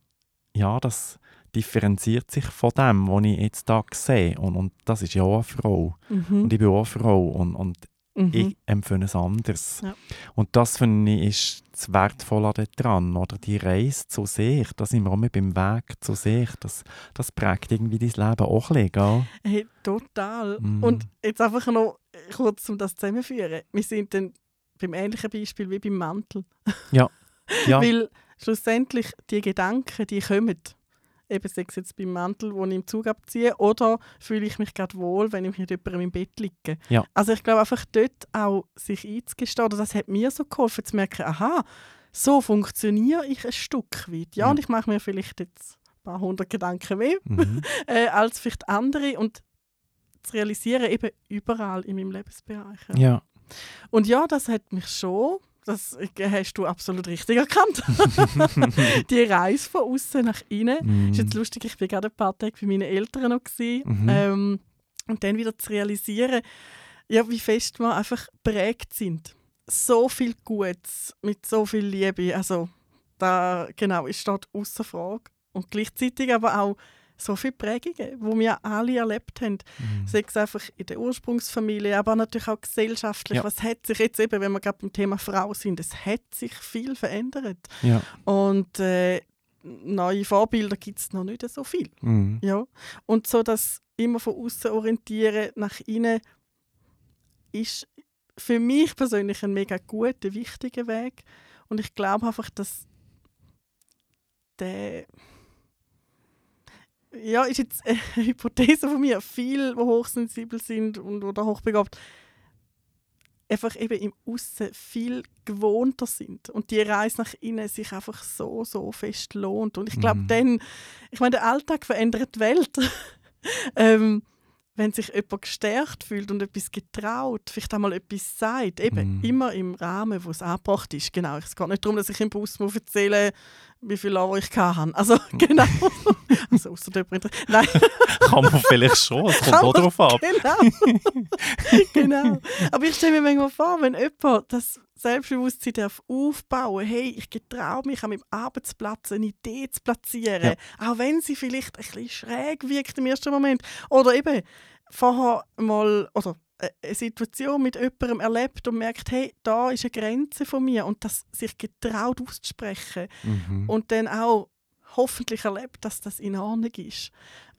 Speaker 1: differenziert sich von dem, was ich jetzt da sehe. Und das ist ja auch eine Frau. Und ich bin auch eine Frau. Und ich empfinde es anders. Ja. Und das, finde ich, ist das Wertvolle daran. Oder die Reise zu sich, da sind wir auch mit beim Weg zu sich. Das prägt irgendwie dein Leben auch ein bisschen.
Speaker 2: Hey, total. Und jetzt einfach noch kurz, um das zusammenzuführen. Wir sind dann beim ähnlichen Beispiel wie beim Mantel.
Speaker 1: Ja.
Speaker 2: Weil schlussendlich die Gedanken, die kommen. Eben sei es jetzt beim Mantel, den ich im Zug abziehe, oder fühle ich mich gerade wohl, wenn ich mit jemandem im Bett liege. Ja. Also ich glaube, einfach dort auch sich einzugestehen, oder das hat mir so geholfen, zu merken, aha, so funktioniere ich ein Stück weit. Ja, und ich mache mir vielleicht jetzt ein paar hundert Gedanken mehr als vielleicht andere, und zu realisieren, eben überall in meinem Lebensbereich.
Speaker 1: Ja.
Speaker 2: Und ja, das hat mich schon... Das hast du absolut richtig erkannt. Die Reise von außen nach innen. Ist jetzt lustig, ich war gerade ein paar Tage bei meinen Eltern noch gewesen, und dann wieder zu realisieren, ja, wie fest wir einfach geprägt sind. So viel Gutes, mit so viel Liebe. Also, da genau, ist dort außer Frage. Und gleichzeitig aber auch so viele Prägungen, die wir alle erlebt haben. Sei es einfach in der Ursprungsfamilie, aber natürlich auch gesellschaftlich. Ja. Was hat sich jetzt eben, wenn wir gerade beim Thema Frau sind, es hat sich viel verändert. Ja. Und neue Vorbilder gibt es noch nicht so viel. Ja. Und so das immer von außen orientieren nach innen ist für mich persönlich ein mega guter, wichtiger Weg. Und ich glaube einfach, dass der... Ja, ist jetzt eine Hypothese von mir. Viele, die hochsensibel sind oder hochbegabt, einfach eben im Aussen viel gewohnter sind. Und die Reise nach innen sich einfach so fest lohnt. Und ich glaube dann, ich meine, der Alltag verändert die Welt. Wenn sich jemand gestärkt fühlt und etwas getraut, vielleicht einmal etwas sagt, eben immer im Rahmen, wo es angebracht ist. Genau, es geht nicht darum, dass ich im Bus erzählen muss, wie viele Jahre ich hatte. Also, genau. Also, ausser jemand. Nein.
Speaker 1: Kann man vielleicht schon, es kommt auch darauf ab.
Speaker 2: Genau. Aber ich stelle mir manchmal vor, wenn jemand das Selbstbewusstsein darf aufbauen, hey, ich getraue mich, an meinem Arbeitsplatz eine Idee zu platzieren, auch wenn sie vielleicht ein bisschen schräg wirkt im ersten Moment. Oder eben vorher mal oder eine Situation mit jemandem erlebt und merkt, hey, da ist eine Grenze von mir, und das sich getraut auszusprechen und dann auch hoffentlich erlebt, dass das in Ordnung ist.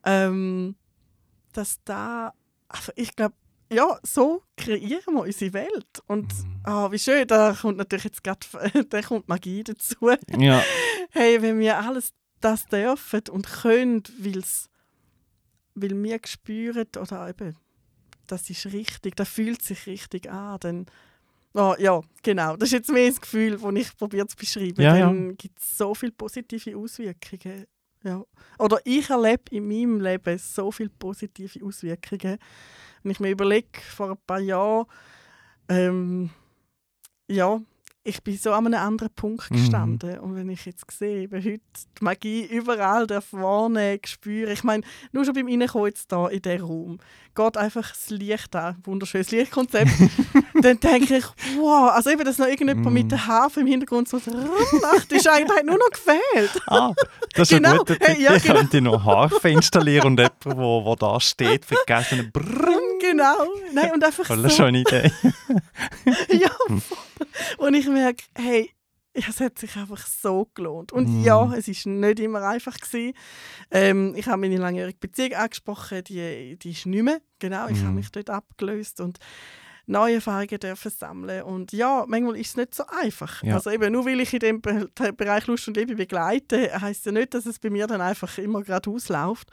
Speaker 2: Dass da, also ich glaube, ja, so kreieren wir unsere Welt. Und wie schön, da kommt natürlich jetzt gerade da kommt Magie dazu. Ja. Hey, wenn wir alles das dürfen und können, weil wir spüren, oder eben, das ist richtig, das fühlt sich richtig an, dann ja, genau. Das ist jetzt mehr das Gefühl, das ich probiere zu beschreiben. Ja, dann gibt es so viele positive Auswirkungen. Ja. Oder ich erlebe in meinem Leben so viele positive Auswirkungen. Wenn ich mir überlege, vor ein paar Jahren, ich bin so an einem anderen Punkt gestanden. Und wenn ich jetzt sehe, heute die Magie überall vorne spüre, ich meine, nur schon beim Reinkommen jetzt da in diesen Raum, geht einfach das Licht an, wunderschönes Lichtkonzept, dann denke ich, wow, also eben, dass noch irgendjemand mit der Harfe im Hintergrund so macht, ist eigentlich nur noch gefehlt.
Speaker 1: Das ist ein guter Tipp. Ich könnte noch Harfe installieren und jemand, der da steht, vergessen,
Speaker 2: genau. Nein, und einfach
Speaker 1: eine schöne Idee.
Speaker 2: Ja, und ich merke, hey, es hat sich einfach so gelohnt. Und ja, es war nicht immer einfach gewesen. Ich habe meine langjährige Beziehung angesprochen, die ist nicht mehr. Genau, ich habe mich dort abgelöst. Und neue Erfahrungen dürfen sammeln. Und ja, manchmal ist es nicht so einfach.
Speaker 1: Ja.
Speaker 2: Also eben, nur weil ich in dem Bereich Lust und Liebe begleite, heisst ja nicht, dass es bei mir dann einfach immer gerade ausläuft.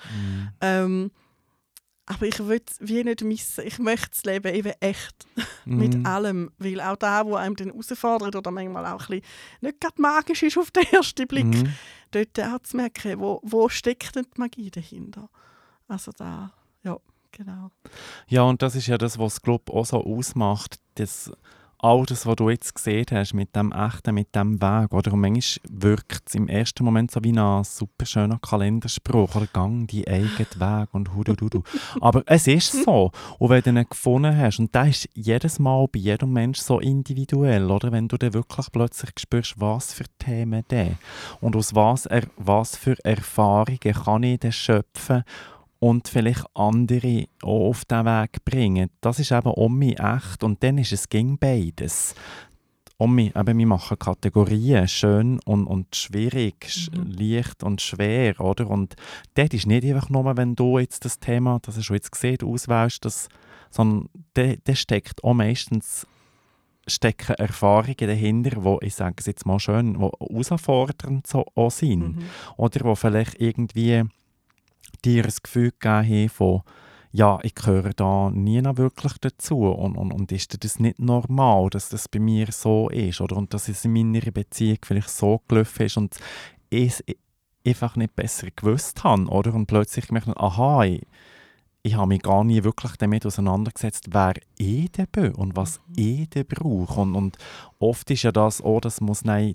Speaker 2: Aber ich will es wie nicht missen. Ich möchte das Leben eben echt mit allem. Weil auch da, wo einem dann herausfordert oder manchmal auch ein bisschen nicht gerade magisch ist auf den ersten Blick, dort auch zu merken, wo steckt denn die Magie dahinter. Also da, ja, genau.
Speaker 1: Ja, und das ist ja das, was es, glaube ich, auch so ausmacht. All das, was du jetzt gesehen hast, mit dem Echten, mit dem Weg. Oder? Und manchmal wirkt es im ersten Moment so wie ein super schöner Kalenderspruch. Oder «Gang die eigenen Weg» und «Hudududu». Aber es ist so. Und wenn du ihn gefunden hast, und das ist jedes Mal bei jedem Menschen so individuell, oder? Wenn du dann wirklich plötzlich spürst, was für Themen denn und aus was für Erfahrungen kann ich denn schöpfen und vielleicht andere auch auf diesen Weg bringen. Das ist eben echt. Und dann ist es gegen beides. Wir machen Kategorien, schön und schwierig, leicht und schwer. Oder? Und dort ist nicht einfach nur, wenn du jetzt das Thema, das hast du jetzt gesehen, auswählst, sondern da steckt auch meistens Erfahrungen dahinter, die, ich sage es jetzt mal schön, die herausfordernd so auch sind. Oder die vielleicht irgendwie dir ein Gefühl gegeben haben von, ja, ich gehöre da nie noch wirklich dazu und ist das nicht normal, dass das bei mir so ist, oder? Und dass es in meiner Beziehung vielleicht so gelaufen ist und ich es einfach nicht besser gewusst habe, oder? Und plötzlich merke ich, aha, ich habe mich gar nie wirklich damit auseinandergesetzt, wer ich denn bin und was ich denn brauche. Und oft ist ja das auch, das muss in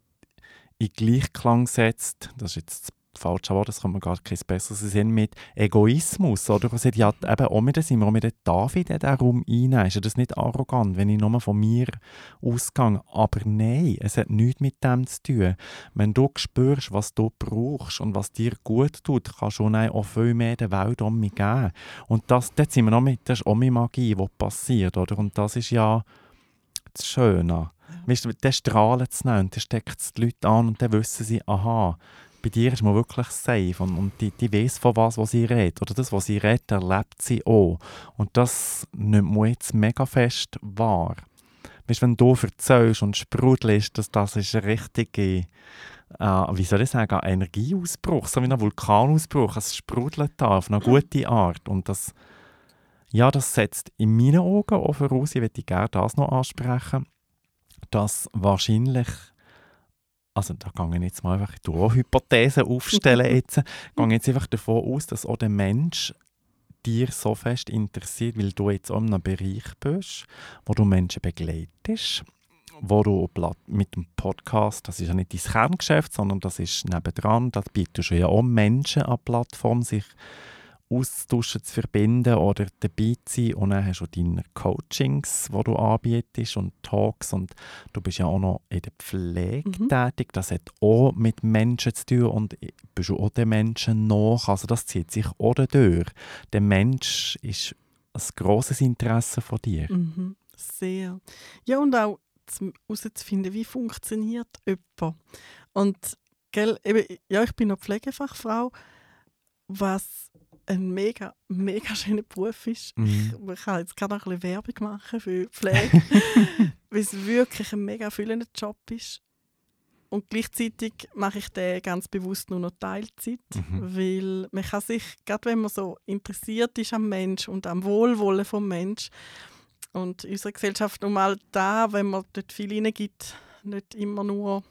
Speaker 1: Gleichklang setzt, das ist jetzt das falsche Wort, das kann man gar kein besseres Sinn mit Egoismus, oder? Es hat ja eben auch mit dem, auch mit dem David in diesen Raum hinein. Ist ja das nicht arrogant, wenn ich nur von mir ausgehe? Aber nein, es hat nichts mit dem zu tun. Wenn du spürst, was du brauchst und was dir gut tut, kannst du auch viel mehr der Welt um mich geben. Und das sind wir noch mit, das ist auch meine Magie, die passiert, oder? Und das ist ja das Schöne. Weißt du, den strahlen zu nehmen, dann steckt es die Leute an und dann wissen sie, aha, bei dir ist man wirklich safe und die weiss, von was sie redet. Oder das, was sie redet, erlebt sie auch. Und das nimmt man jetzt mega fest wahr. Weißt, wenn du erzählst und sprudelst, das ist ein richtiger, wie soll ich sagen, ein Energieausbruch, so wie ein Vulkanausbruch. Es sprudelt da auf eine gute Art. Und das setzt in meinen Augen auch voraus, ich möchte gerne das noch ansprechen, dass wahrscheinlich, also da gehe ich jetzt mal einfach Hypothesen aufstellen, gehe ich jetzt einfach davon aus, dass auch der Mensch dir so fest interessiert, weil du jetzt auch in einem Bereich bist, wo du Menschen begleitest, wo du mit dem Podcast, das ist ja nicht dein Kerngeschäft, sondern das ist nebendran, da bietest du ja auch Menschen an die Plattform, sich auszutauschen, zu verbinden oder dabei zu sein. Und dann hast du deine Coachings, die du anbietest und Talks. Und du bist ja auch noch in der Pflege tätig. Das hat auch mit Menschen zu tun und bist auch den Menschen nach. Also das zieht sich auch durch. Der Mensch ist ein grosses Interesse von dir.
Speaker 2: Sehr. Ja, und auch herauszufinden, wie funktioniert jemand. Und ich bin noch Pflegefachfrau, was ein mega, mega schöner Beruf ist. Ich kann jetzt gerade noch ein bisschen Werbung machen für Pflege, weil es wirklich ein mega erfüllender Job ist. Und gleichzeitig mache ich den ganz bewusst nur noch Teilzeit, weil man kann sich, gerade wenn man so interessiert ist am Mensch und am Wohlwollen vom Mensch und in unserer Gesellschaft nun mal da, wenn man dort viel hineingibt, nicht immer nur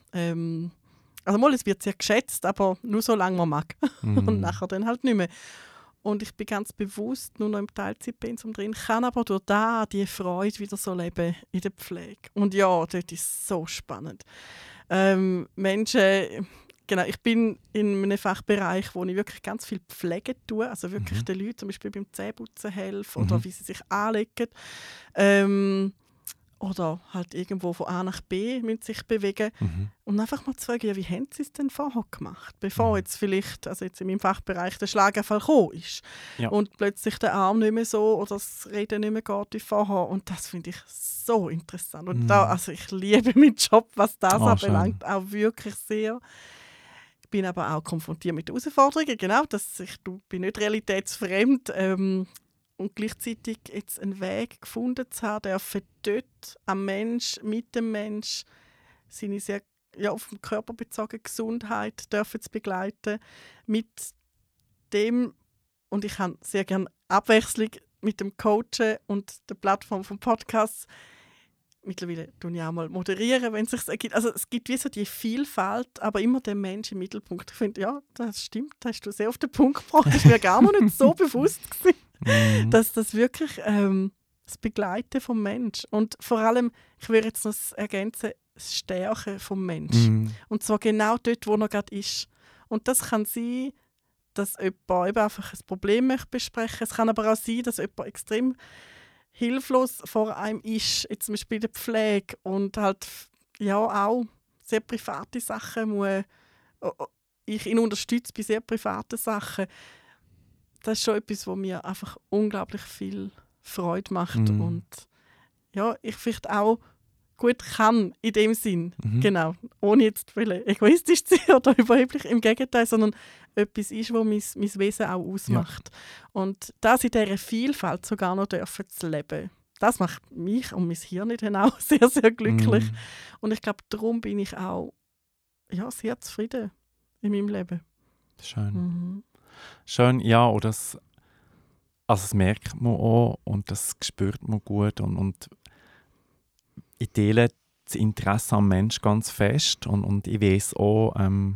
Speaker 2: es wird sehr geschätzt, aber nur so lange man mag. Und nachher dann halt nicht mehr. Und ich bin ganz bewusst nur noch im Teilzeitpensum drin, kann aber durch die Freude wieder so leben in der Pflege. Und ja, dort ist es so spannend. Menschen, genau, ich bin in einem Fachbereich, wo ich wirklich ganz viel Pflege tue, also wirklich den Leuten zum Beispiel beim Zähneputzen helfen oder wie sie sich anlegen. Oder halt irgendwo von A nach B müssen sich bewegen. Und einfach mal zu fragen, ja, wie haben sie es denn vorher gemacht? Bevor jetzt vielleicht, also jetzt in meinem Fachbereich, der Schlaganfall gekommen ist. Ja. Und plötzlich der Arm nicht mehr so oder das Reden nicht mehr geht wie vorher. Und das finde ich so interessant. Und ich liebe meinen Job, was das anbelangt, auch wirklich sehr. Ich bin aber auch konfrontiert mit Herausforderungen, genau, bin nicht realitätsfremd. und gleichzeitig jetzt einen Weg gefunden zu haben, dürfen dort am Mensch, mit dem Mensch, seine sehr auf den Körper bezogene Gesundheit dürfen zu begleiten. Mit dem, und ich habe sehr gerne Abwechslung mit dem Coachen und der Plattform vom Podcast. Mittlerweile tue ich auch mal moderieren, wenn es sich ergibt. Also es gibt wie so die Vielfalt, aber immer der Mensch im Mittelpunkt. Ich finde, ja, das stimmt, das hast du sehr auf den Punkt gebracht. Das war mir gar noch nicht so bewusst gewesen, dass das wirklich das Begleiten vom Mensch und vor allem, ich würde jetzt noch ergänzen, das Stärken vom Mensch. Und zwar genau dort, wo er gerade ist. Und das kann sein, dass jemand eben einfach ein Problem möchte besprechen. Es kann aber auch sein, dass jemand extrem hilflos vor einem ist, jetzt zum Beispiel in der Pflege und halt ja auch sehr private Sachen muss, ich ihn unterstütze bei sehr privaten Sachen. Das ist schon etwas, was mir einfach unglaublich viel Freude macht und ja, ich vielleicht auch gut kann in dem Sinn, genau, ohne jetzt egoistisch zu sein oder überheblich, im Gegenteil, sondern etwas ist, was mein Wesen auch ausmacht. Ja. Und das in dieser Vielfalt sogar noch dürfen zu leben, das macht mich und mein Hirn dann auch sehr, sehr glücklich. Und ich glaube, darum bin ich auch sehr zufrieden in meinem Leben.
Speaker 1: Schön. Schön, ja, und das merkt man auch und das spürt man gut und ich teile das Interesse am Menschen ganz fest und ich weiss auch,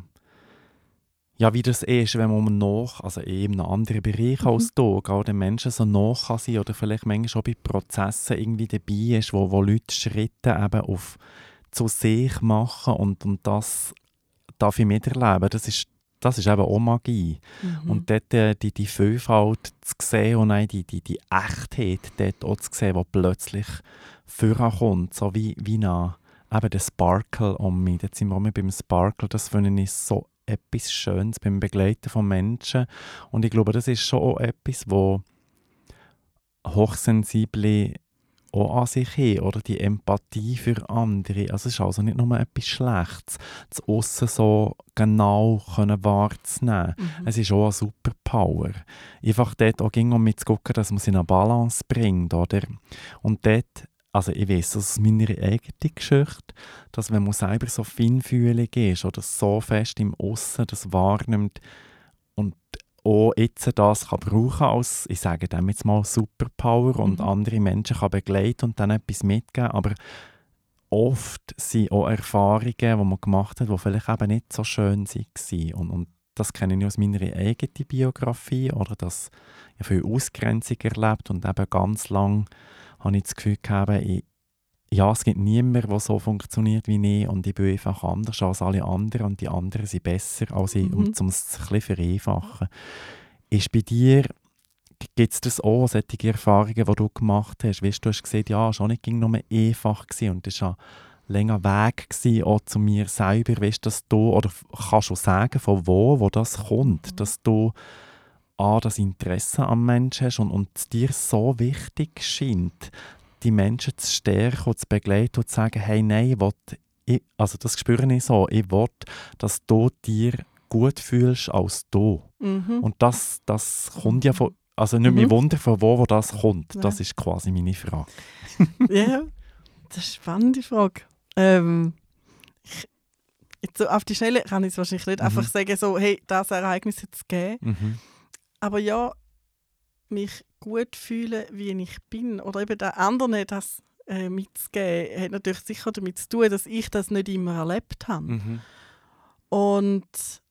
Speaker 1: wie das ist, wenn man in einem anderen Bereich als hier, gerade den Menschen so nah kann sein oder vielleicht manchmal auch bei Prozessen irgendwie dabei ist, wo Leute Schritte eben zu sich machen und das darf ich miterleben. Das ist eben auch Magie. Und dort die Vielfalt zu sehen und auch die Echtheit dort auch zu sehen, die plötzlich vorkommt, so wie eben der Sparkle um mich. Jetzt sind wir auch beim Sparkle, das finde ich so etwas Schönes beim Begleiten von Menschen. Und ich glaube, das ist schon auch etwas, wo Hochsensible auch an sich haben, oder die Empathie für andere. Also es ist also nicht nur etwas Schlechtes, das Aussen so genau wahrzunehmen. Es ist auch eine Superpower. Einfach dort auch mitzugucken, dass man sie in eine Balance bringt, oder? Und dort, also ich weiss aus meiner eigenen Geschichte, dass wenn man selber so feinfühlig ist oder so fest im Aussen das wahrnimmt und auch jetzt das kann brauchen als, ich sage dem jetzt mal, Superpower und andere Menschen kann begleiten und dann etwas mitgeben, aber oft sind auch Erfahrungen, die man gemacht hat, die vielleicht eben nicht so schön waren. Und das kenne ich aus meiner eigenen Biografie oder dass ich viel Ausgrenzung erlebt und eben ganz lang habe ich das Gefühl gehabt, es gibt niemanden, der so funktioniert wie ich und ich bin einfach anders als alle anderen und die anderen sind besser als ich, um es ein bisschen vereinfachen. Ist bei dir, gibt es das auch, solche Erfahrungen, die du gemacht hast? Weißt, du hast gesagt, es war auch nicht nur einfach gewesen und es war ein länger Weg gewesen, auch zu mir selber. Weißt, dass du, oder kannst du sagen, von wo das kommt, dass du das Interesse am Menschen hast und es dir so wichtig scheint, die Menschen zu stärken und zu begleiten und zu sagen, hey, nein, also das spüre ich so, ich will, dass du dir gut fühlst als du. Und das kommt ja von, also nicht mehr Wunder, von wo das kommt. Das ist quasi meine Frage.
Speaker 2: Ja, das ist eine spannende Frage. Jetzt so auf die Schnelle kann ich es wahrscheinlich nicht einfach sagen, so, hey, das Ereignis hat es gegeben. Aber ja, mich gut fühlen, wie ich bin, oder eben den anderen das mitzugeben, hat natürlich sicher damit zu tun, dass ich das nicht immer erlebt habe. Und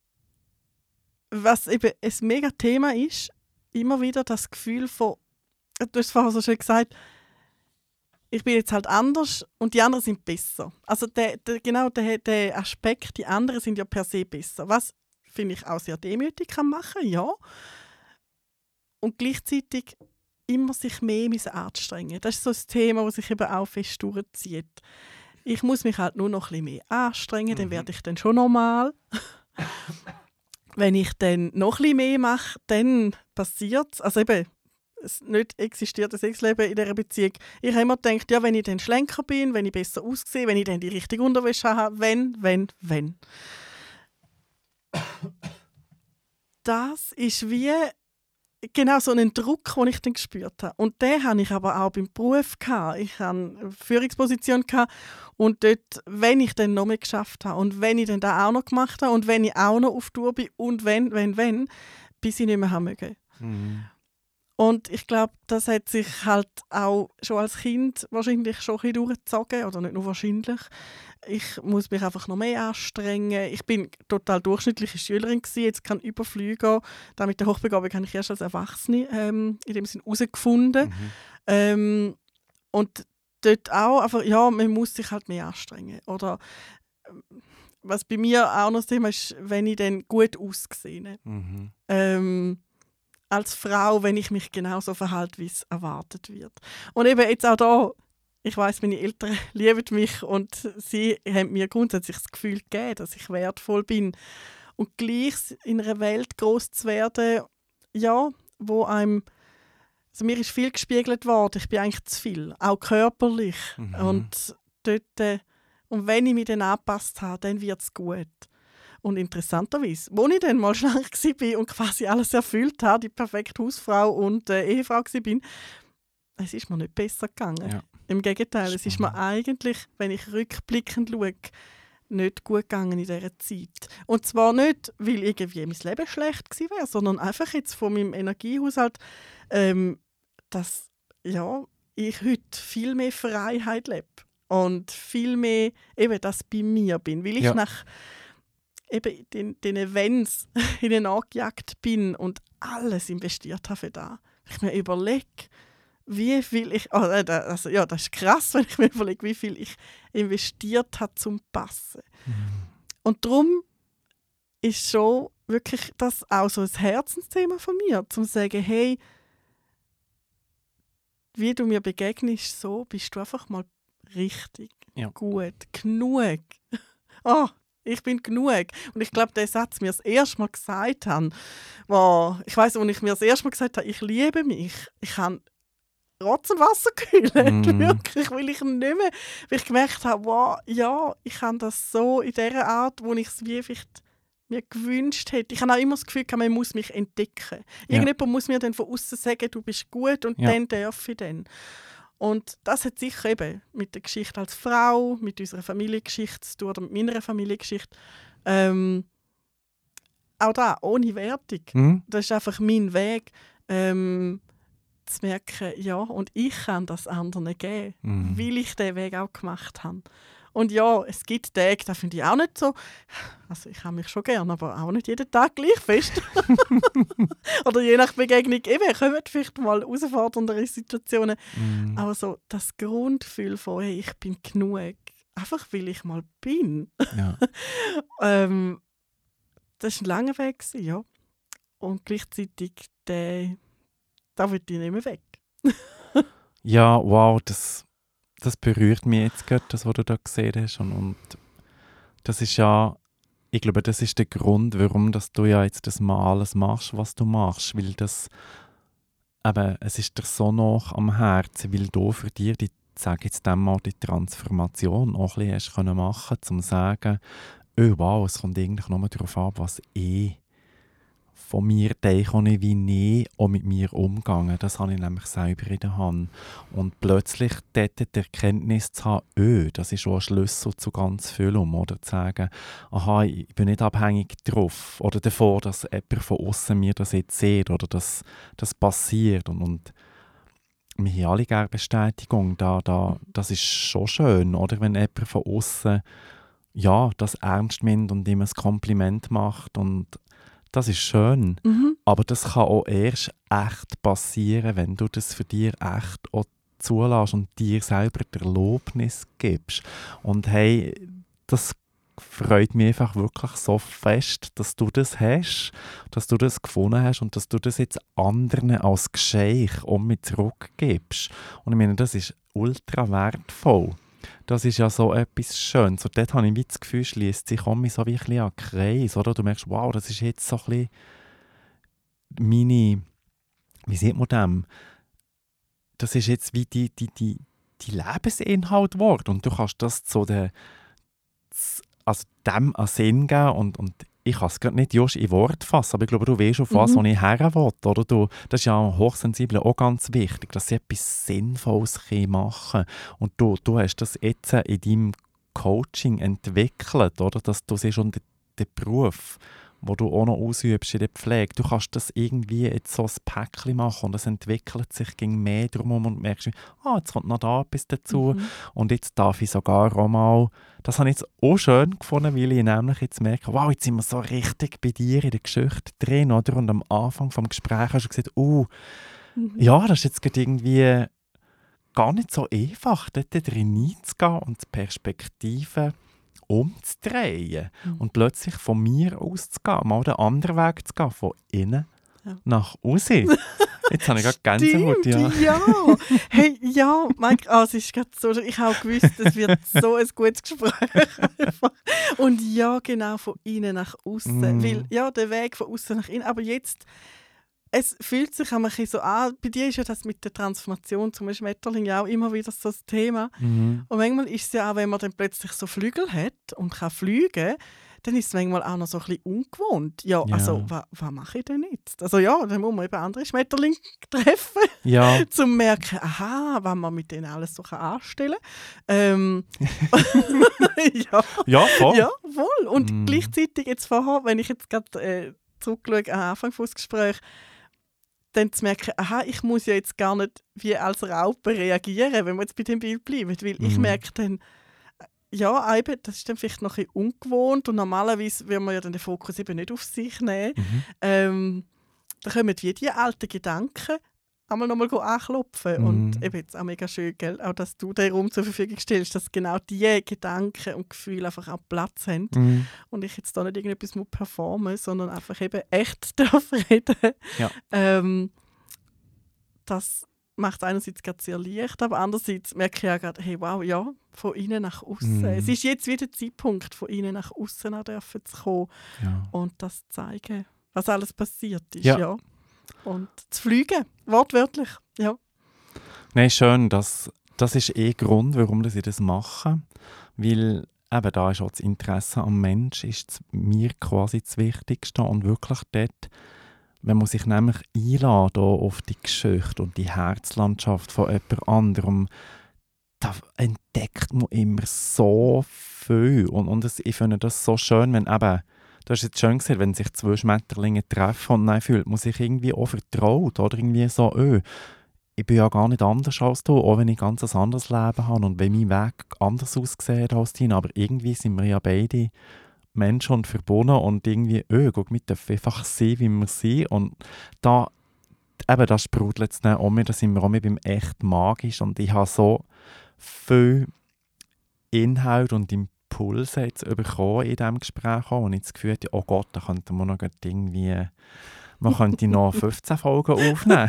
Speaker 2: was eben ein mega Thema ist, immer wieder das Gefühl von, du hast es vorher so schön gesagt, ich bin jetzt halt anders und die anderen sind besser. Also der Aspekt, die anderen sind ja per se besser. Was, finde ich, auch sehr demütig kann machen, ja. Und gleichzeitig immer sich mehr anstrengen. Das ist so ein Thema, das sich eben auch fest durchzieht. Ich muss mich halt nur noch ein bisschen mehr anstrengen, dann werde ich dann schon normal. Wenn ich dann noch ein bisschen mehr mache, dann passiert es. Also eben, es nicht existiert ein Sexleben in dieser Beziehung. Ich habe immer gedacht, ja, wenn ich dann schlanker bin, wenn ich besser aussehe, wenn ich dann die richtige Unterwäsche habe, wenn. Das ist wie genau so einen Druck, den ich dann gespürt habe. Und den hatte ich aber auch beim Beruf gehabt. Ich hatte eine Führungsposition gehabt und dort, wenn ich dann noch mehr geschafft habe und wenn ich dann das auch noch gemacht habe und wenn ich auch noch auf Tour bin und wenn, bis ich nicht mehr haben möge.
Speaker 1: Mhm.
Speaker 2: Und ich glaube, das hat sich halt auch schon als Kind wahrscheinlich schon ein bisschen durchgezogen, oder nicht nur wahrscheinlich. Ich muss mich einfach noch mehr anstrengen. Ich bin total durchschnittliche Schülerin gewesen, jetzt kann Überflüge. Da mit der Hochbegabung habe ich erst als Erwachsene in dem Sinne herausgefunden. Und dort auch, einfach, ja, man muss sich halt mehr anstrengen. Oder was bei mir auch noch das Thema ist, wenn ich dann gut aussehe. Als Frau, wenn ich mich genauso verhalte, wie es erwartet wird. Und eben jetzt auch da, ich weiss, meine Eltern lieben mich und sie haben mir grundsätzlich das Gefühl gegeben, dass ich wertvoll bin. Und gleich in einer Welt groß zu werden, ja, wo einem, also mir ist viel gespiegelt worden, ich bin eigentlich zu viel, auch körperlich. Und dort, und wenn ich mich dann angepasst habe, dann wird es gut. Und interessanterweise, als ich dann mal schlank war und quasi alles erfüllt habe, die perfekte Hausfrau und Ehefrau war, es ist mir nicht besser gegangen.
Speaker 1: Ja.
Speaker 2: Im Gegenteil, es ist mir eigentlich, wenn ich rückblickend schaue, nicht gut gegangen in dieser Zeit. Und zwar nicht, weil irgendwie mein Leben schlecht gewesen wäre, sondern einfach jetzt von meinem Energiehaushalt, dass ja, ich heute viel mehr Freiheit lebe und viel mehr eben das bei mir bin. Weil ich nach eben den Events in den angejagt bin und alles investiert habe für das. Ich mir überlege, wie viel ich, das ist krass, wenn ich mir überlege, wie viel ich investiert habe zum Passen. Und darum ist schon wirklich das auch so ein Herzensthema von mir, zum zu sagen, hey, wie du mir begegnest, so bist du einfach mal richtig, gut, genug. Ich bin genug. Und ich glaube, der Satz, mir das erste Mal gesagt habe, ich weiss, als ich mir das erste Mal gesagt habe, ich liebe mich, ich habe Rotz und Wasser gekühlt, wirklich, weil ich nicht mehr, weil ich gemerkt habe, wow, ja, ich habe das so in dieser Art, wo ich es wie vielleicht mir gewünscht hätte. Ich habe auch immer das Gefühl, man muss mich entdecken. Irgendjemand muss mir dann von außen sagen, du bist gut und dann darf ich dann. Und das hat sicher eben mit der Geschichte als Frau, mit unserer Familiengeschichte zu tun, oder mit meiner Familiengeschichte. Auch da, ohne Wertung. Das ist einfach mein Weg, zu merken, ja, und ich kann das anderen geben, weil ich diesen Weg auch gemacht habe. Und ja, es gibt Tage, da finde ich auch nicht so, also ich habe mich schon gern, aber auch nicht jeden Tag gleich fest. Oder je nach Begegnung, eben, kommen vielleicht mal herausforderndere Situationen. Aber so das Grundgefühl von, hey, ich bin genug, einfach weil ich mal bin.
Speaker 1: Ja.
Speaker 2: Das war ein langer Weg, ja. Und gleichzeitig, da will ich nicht mehr weg.
Speaker 1: Ja, wow, das berührt mich jetzt gerade, das, was du da gesehen hast. Und das ist ja, ich glaube, das ist der Grund, warum dass du ja jetzt das mal alles machst, was du machst. Weil das, eben, es ist dir so nah am Herzen, weil du für dich, sage jetzt mal, die Transformation auch ein bisschen hast machen können, um zu sagen, oh wow, es kommt eigentlich nur darauf an, was ich von mir denke und wie ich auch mit mir umgehe. Das habe ich nämlich selber in der Hand. Und plötzlich dort die Erkenntnis zu haben, das ist auch ein Schlüssel zu ganz vielem. Oder zu sagen, aha, ich bin nicht abhängig drauf oder davon, dass jemand von außen mir das jetzt sieht oder dass das passiert. Und wir haben alle gerne Bestätigung. Das ist schon schön, oder? Wenn jemand von außen das ernst nimmt und ihm ein Kompliment macht. Und das ist schön, aber das kann auch erst echt passieren, wenn du das für dich echt auch zulässt und dir selber die Erlaubnis gibst. Und hey, das freut mich einfach wirklich so fest, dass du das hast, dass du das gefunden hast und dass du das jetzt anderen als Geschenk um mit zurückgibst. Und ich meine, das ist ultra wertvoll. Das ist ja so etwas Schönes. Und dort habe ich das Gefühl, schließt sich so wie ein bisschen an den Kreis. Oder? Du merkst, wow, das ist jetzt so ein bisschen meine, wie sieht man das? Das ist jetzt wie die Lebensinhalt geworden. Und du kannst das dem einen Sinn geben und ich kann es gerade nicht just in Wort fassen, aber ich glaube, du weißt, auf was ich her will, oder? Das ist ja Hochsensiblen auch ganz wichtig, dass sie etwas Sinnvolles machen können. Und du hast das jetzt in deinem Coaching entwickelt, oder? Dass du siehst schon den Beruf, den du auch noch ausübst in der Pflege, du kannst das irgendwie jetzt so ein Päckchen machen und es entwickelt sich gegen mehr drumherum und merkst, jetzt kommt noch da etwas dazu und jetzt darf ich sogar auch mal, das habe ich jetzt auch schön gefunden, weil ich nämlich jetzt merke, wow, jetzt sind wir so richtig bei dir in der Geschichte drin, oder? Und am Anfang des Gesprächs hast du gesagt, ja, das ist jetzt gerade irgendwie gar nicht so einfach, dort drin reinzugehen und die Perspektive umzudrehen und plötzlich von mir auszugehen, mal den anderen Weg zu gehen, von innen nach außen. Jetzt habe ich gerade Gänsehaut.
Speaker 2: Ja. Hey, ja, Mike, es ist gerade so, ich habe auch gewusst, es wird so ein gutes Gespräch. Und ja, genau, von innen nach außen. Weil, ja, der Weg von außen nach innen, aber jetzt, es fühlt sich ein bisschen so an, bei dir ist ja das mit der Transformation zum Schmetterling ja auch immer wieder so das Thema. Und manchmal ist es ja auch, wenn man dann plötzlich so Flügel hat und kann fliegen, dann ist es manchmal auch noch so ein bisschen ungewohnt. Ja, also, was mache ich denn jetzt? Also ja, dann muss man eben andere Schmetterlinge treffen, um zu merken, aha, was man mit denen alles so anstellen kann.
Speaker 1: Ja, voll.
Speaker 2: Ja, voll. Und gleichzeitig jetzt vorher, wenn ich jetzt gerade zurückschaue am Anfang des Gesprächs, dann zu merken, aha, ich muss ja jetzt gar nicht wie als Raupe reagieren, wenn wir jetzt bei dem Bild bleiben. Weil ich merke dann, ja, eben, das ist dann vielleicht noch ein bisschen ungewohnt und normalerweise würde man ja dann den Fokus eben nicht auf sich nehmen. Da kommen wie die alten Gedanken einmal nochmal anklopfen. Und eben jetzt auch mega schön, gell? Auch dass du den Raum zur Verfügung stellst, dass genau diese Gedanken und Gefühle einfach auch Platz haben. Und ich jetzt da nicht irgendetwas performen muss, sondern einfach eben echt darf reden.
Speaker 1: Ja.
Speaker 2: Das macht es einerseits gerade sehr leicht, aber andererseits merke ich ja gerade, hey, wow, ja, von innen nach außen. Es ist jetzt wieder der Zeitpunkt, von innen nach außen zu kommen und das zu zeigen, was alles passiert ist. Ja. Und zu fliegen, wortwörtlich. Ja.
Speaker 1: Nein, schön, das ist Grund, warum ich das mache. Weil eben da ist auch das Interesse am Mensch ist mir quasi das Wichtigste. Und wirklich dort, wenn man sich nämlich einlässt auf die Geschichte und die Herzlandschaft von jemand anderem, da entdeckt man immer so viel. Und ich finde das so schön, wenn eben, du hast jetzt schön gesehen, wenn sich zwei Schmetterlinge treffen und dann fühlt man sich irgendwie auch vertraut. Oder irgendwie so, ich bin ja gar nicht anders als du, auch wenn ich ganz ein anderes Leben habe und wenn mein Weg anders aussieht als dein. Aber irgendwie sind wir ja beide Menschen und verbunden und irgendwie, guck, wir dürfen einfach sein, wie wir sind. Und da sprudelt es dann auch mehr, da sind wir auch mehr beim echt magisch. Und ich habe so viel Inhalt und Impulse jetzt bekommen in diesem Gespräch, und ich das Gefühl hatte, oh Gott, da könnte man noch irgendwie, man könnte noch 15 Folgen aufnehmen.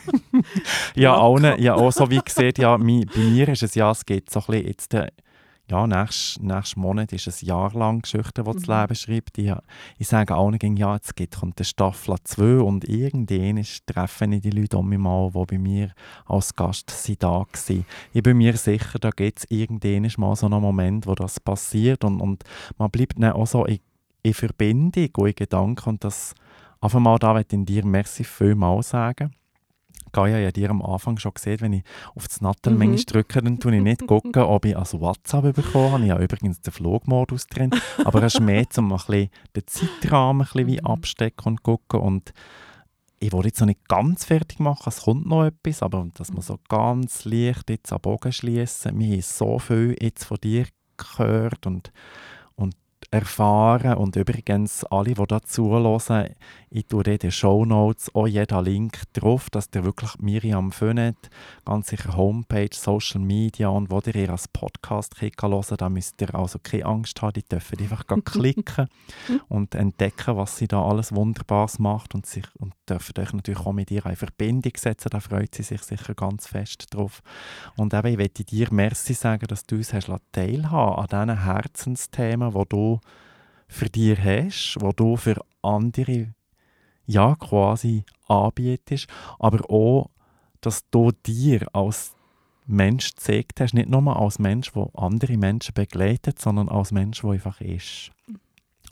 Speaker 1: auch so wie gesagt, bei mir ist es ja, es geht so ein bisschen jetzt, nächsten Monat ist ein Jahr lang Geschichte, die das Leben schreibt. Ich sage allen, jetzt kommt eine Staffel 2 und irgendwann treffen die Leute um mich mal, die bei mir als Gast da waren. Ich bin mir sicher, da gibt es irgendwann mal so einen Moment, wo das passiert und man bleibt dann auch so in Verbindung und in Gedanken. Und das einfach mal da möchte ich dir merci vielmals sagen. Gaia, ich habe dir am Anfang schon gesehen, wenn ich auf das Nattel manchmal drücke, dann schaue ich nicht, ob ich also WhatsApp bekommen habe. Ich habe übrigens den Flugmodus drin. Aber es ist mehr, um ein bisschen den Zeitrahmen ein bisschen wie abstecken und gucken. Und ich will jetzt noch nicht ganz fertig machen, es kommt noch etwas, aber dass wir so ganz leicht jetzt an Bogen schließen. Wir haben so viel jetzt von dir gehört und erfahren. Und übrigens, alle, die da zuhören, ich tue in den Shownotes auch jeden Link drauf, dass ihr wirklich Miriam findet, ganz sicher Homepage, Social Media und wo ihr als Podcast hören könnt, da müsst ihr also keine Angst haben, die dürfen einfach klicken und entdecken, was sie da alles Wunderbares macht und dürfen euch natürlich auch mit ihr in Verbindung setzen, da freut sie sich sicher ganz fest drauf. Und eben, ich möchte dir merci sagen, dass du uns teilhaben an diesen Herzensthemen, die du für dich hast, die du für andere quasi anbietest, aber auch, dass du dir als Mensch gezeigt hast, nicht nur als Mensch, der andere Menschen begleitet, sondern als Mensch, der einfach ist.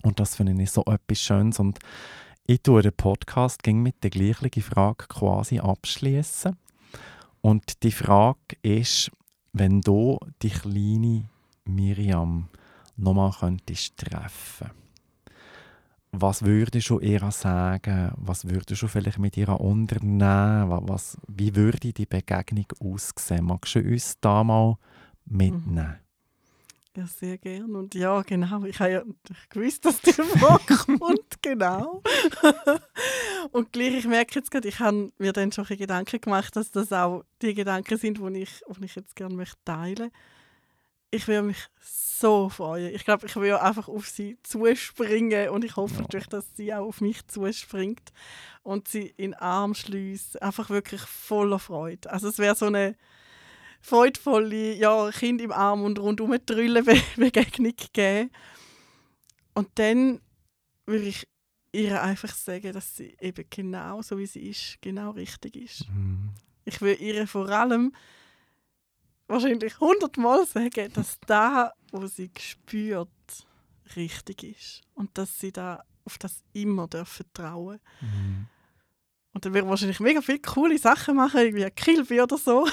Speaker 1: Und das finde ich so etwas Schönes. Und ich tue den Podcast mit der gleichen Frage quasi abschließen. Und die Frage ist, wenn du die kleine Miriam nochmal könntest treffen, was würdest du ihr sagen? Was würdest du vielleicht mit ihr unternehmen? Wie würde die Begegnung aussehen? Magst du uns da mal mitnehmen?
Speaker 2: Ja, sehr gern. Und ja, genau. Ich habe ja gewusst, dass die Frage kommt. Genau. Und gleich, ich merke jetzt gerade, ich habe mir dann schon Gedanken gemacht, dass das auch die Gedanken sind, die ich jetzt gerne teilen möchte. Ich würde mich so freuen. Ich glaube, ich würde einfach auf sie zuspringen und ich hoffe natürlich, dass sie auch auf mich zuspringt und sie in den Arm schließt. Einfach wirklich voller Freude. Also es wäre so eine freudvolle, ja, Kind im Arm und rundum drüllen Begegnung geben. Und dann würde ich ihr einfach sagen, dass sie eben genau so wie sie ist, genau richtig ist.
Speaker 1: Mhm.
Speaker 2: Ich würde ihr vor allem wahrscheinlich 100-mal sagen, dass das, was sie spürt, richtig ist. Und dass sie da auf das immer vertrauen darf.
Speaker 1: Mhm.
Speaker 2: Und dann würde wahrscheinlich mega viele coole Sachen machen, irgendwie ein Kilby oder so.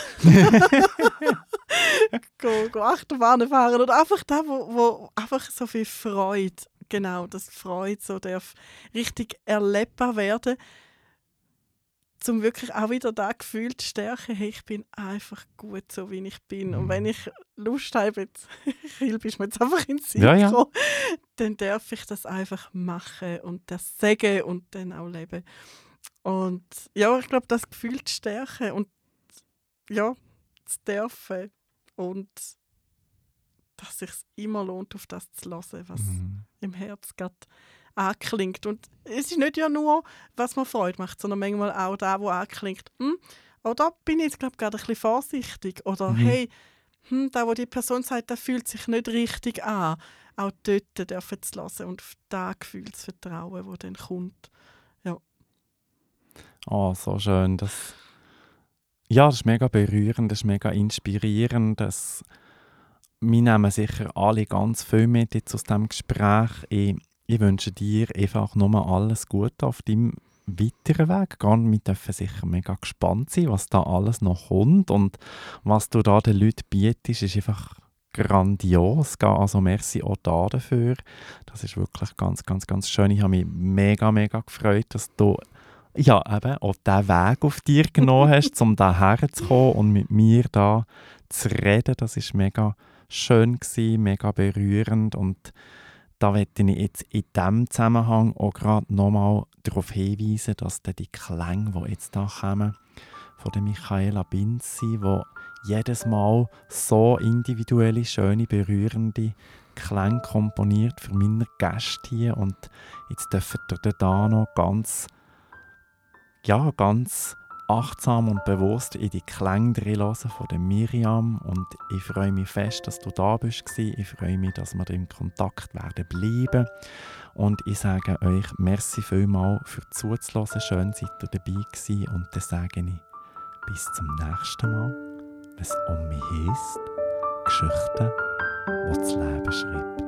Speaker 2: go Achterbahnen fahren oder einfach da, wo einfach so viel Freude, genau, dass Freude so darf richtig erlebbar werden, um wirklich auch wieder das Gefühl zu stärken, hey, ich bin einfach gut, so wie ich bin. Und wenn ich Lust habe, Kilby ist mir jetzt einfach ins Sinn gekommen, dann darf ich das einfach machen und das sagen und dann auch leben. Und ja, ich glaube, das Gefühl zu stärken und ja, zu dürfen und dass es sich immer lohnt, auf das zu hören, was im Herz gerade anklingt. Und es ist nicht ja nur, was mir Freude macht, sondern manchmal auch das, was anklingt. Auch da bin ich jetzt, glaube ich, gerade ein bisschen vorsichtig. Oder hey, da, wo die Person sagt, das fühlt sich nicht richtig an. Auch dort dürfen zu hören und auf das Gefühl zu vertrauen, das dann kommt. Ja.
Speaker 1: Oh, so schön. Das ist mega berührend, das ist mega inspirierend. Wir nehmen sicher alle ganz viel mit jetzt aus diesem Gespräch. Ich wünsche dir einfach nur alles Gute auf deinem weiteren Weg. Wir dürfen sicher mega gespannt sein, was da alles noch kommt. Und was du da den Leuten bietest, ist einfach grandios. Also merci auch dafür. Das ist wirklich ganz, ganz, ganz schön. Ich habe mich mega, mega gefreut, dass du eben auch diesen Weg auf dir genommen hast, um hierher zu kommen und mit mir da zu reden. Das war mega schön gewesen, mega berührend. Und da möchte ich jetzt in diesem Zusammenhang auch gerade nochmal darauf hinweisen, dass die Klänge, die jetzt da kommen, von der Michaela Binzi, die jedes Mal so individuelle, schöne, berührende Klänge komponiert für meine Gäste hier. Und jetzt dürft ihr da noch ganz achtsam und bewusst in die Klänge hören von der Miriam. Und ich freue mich fest, dass du da bist. Ich freue mich, dass wir im Kontakt werden bleiben. Und ich sage euch merci vielmals für zuzuhören. Schön, seid ihr dabei gewesen. Und dann sage ich bis zum nächsten Mal, wenn es um mich heisst, Geschichten, die das Leben schreibt.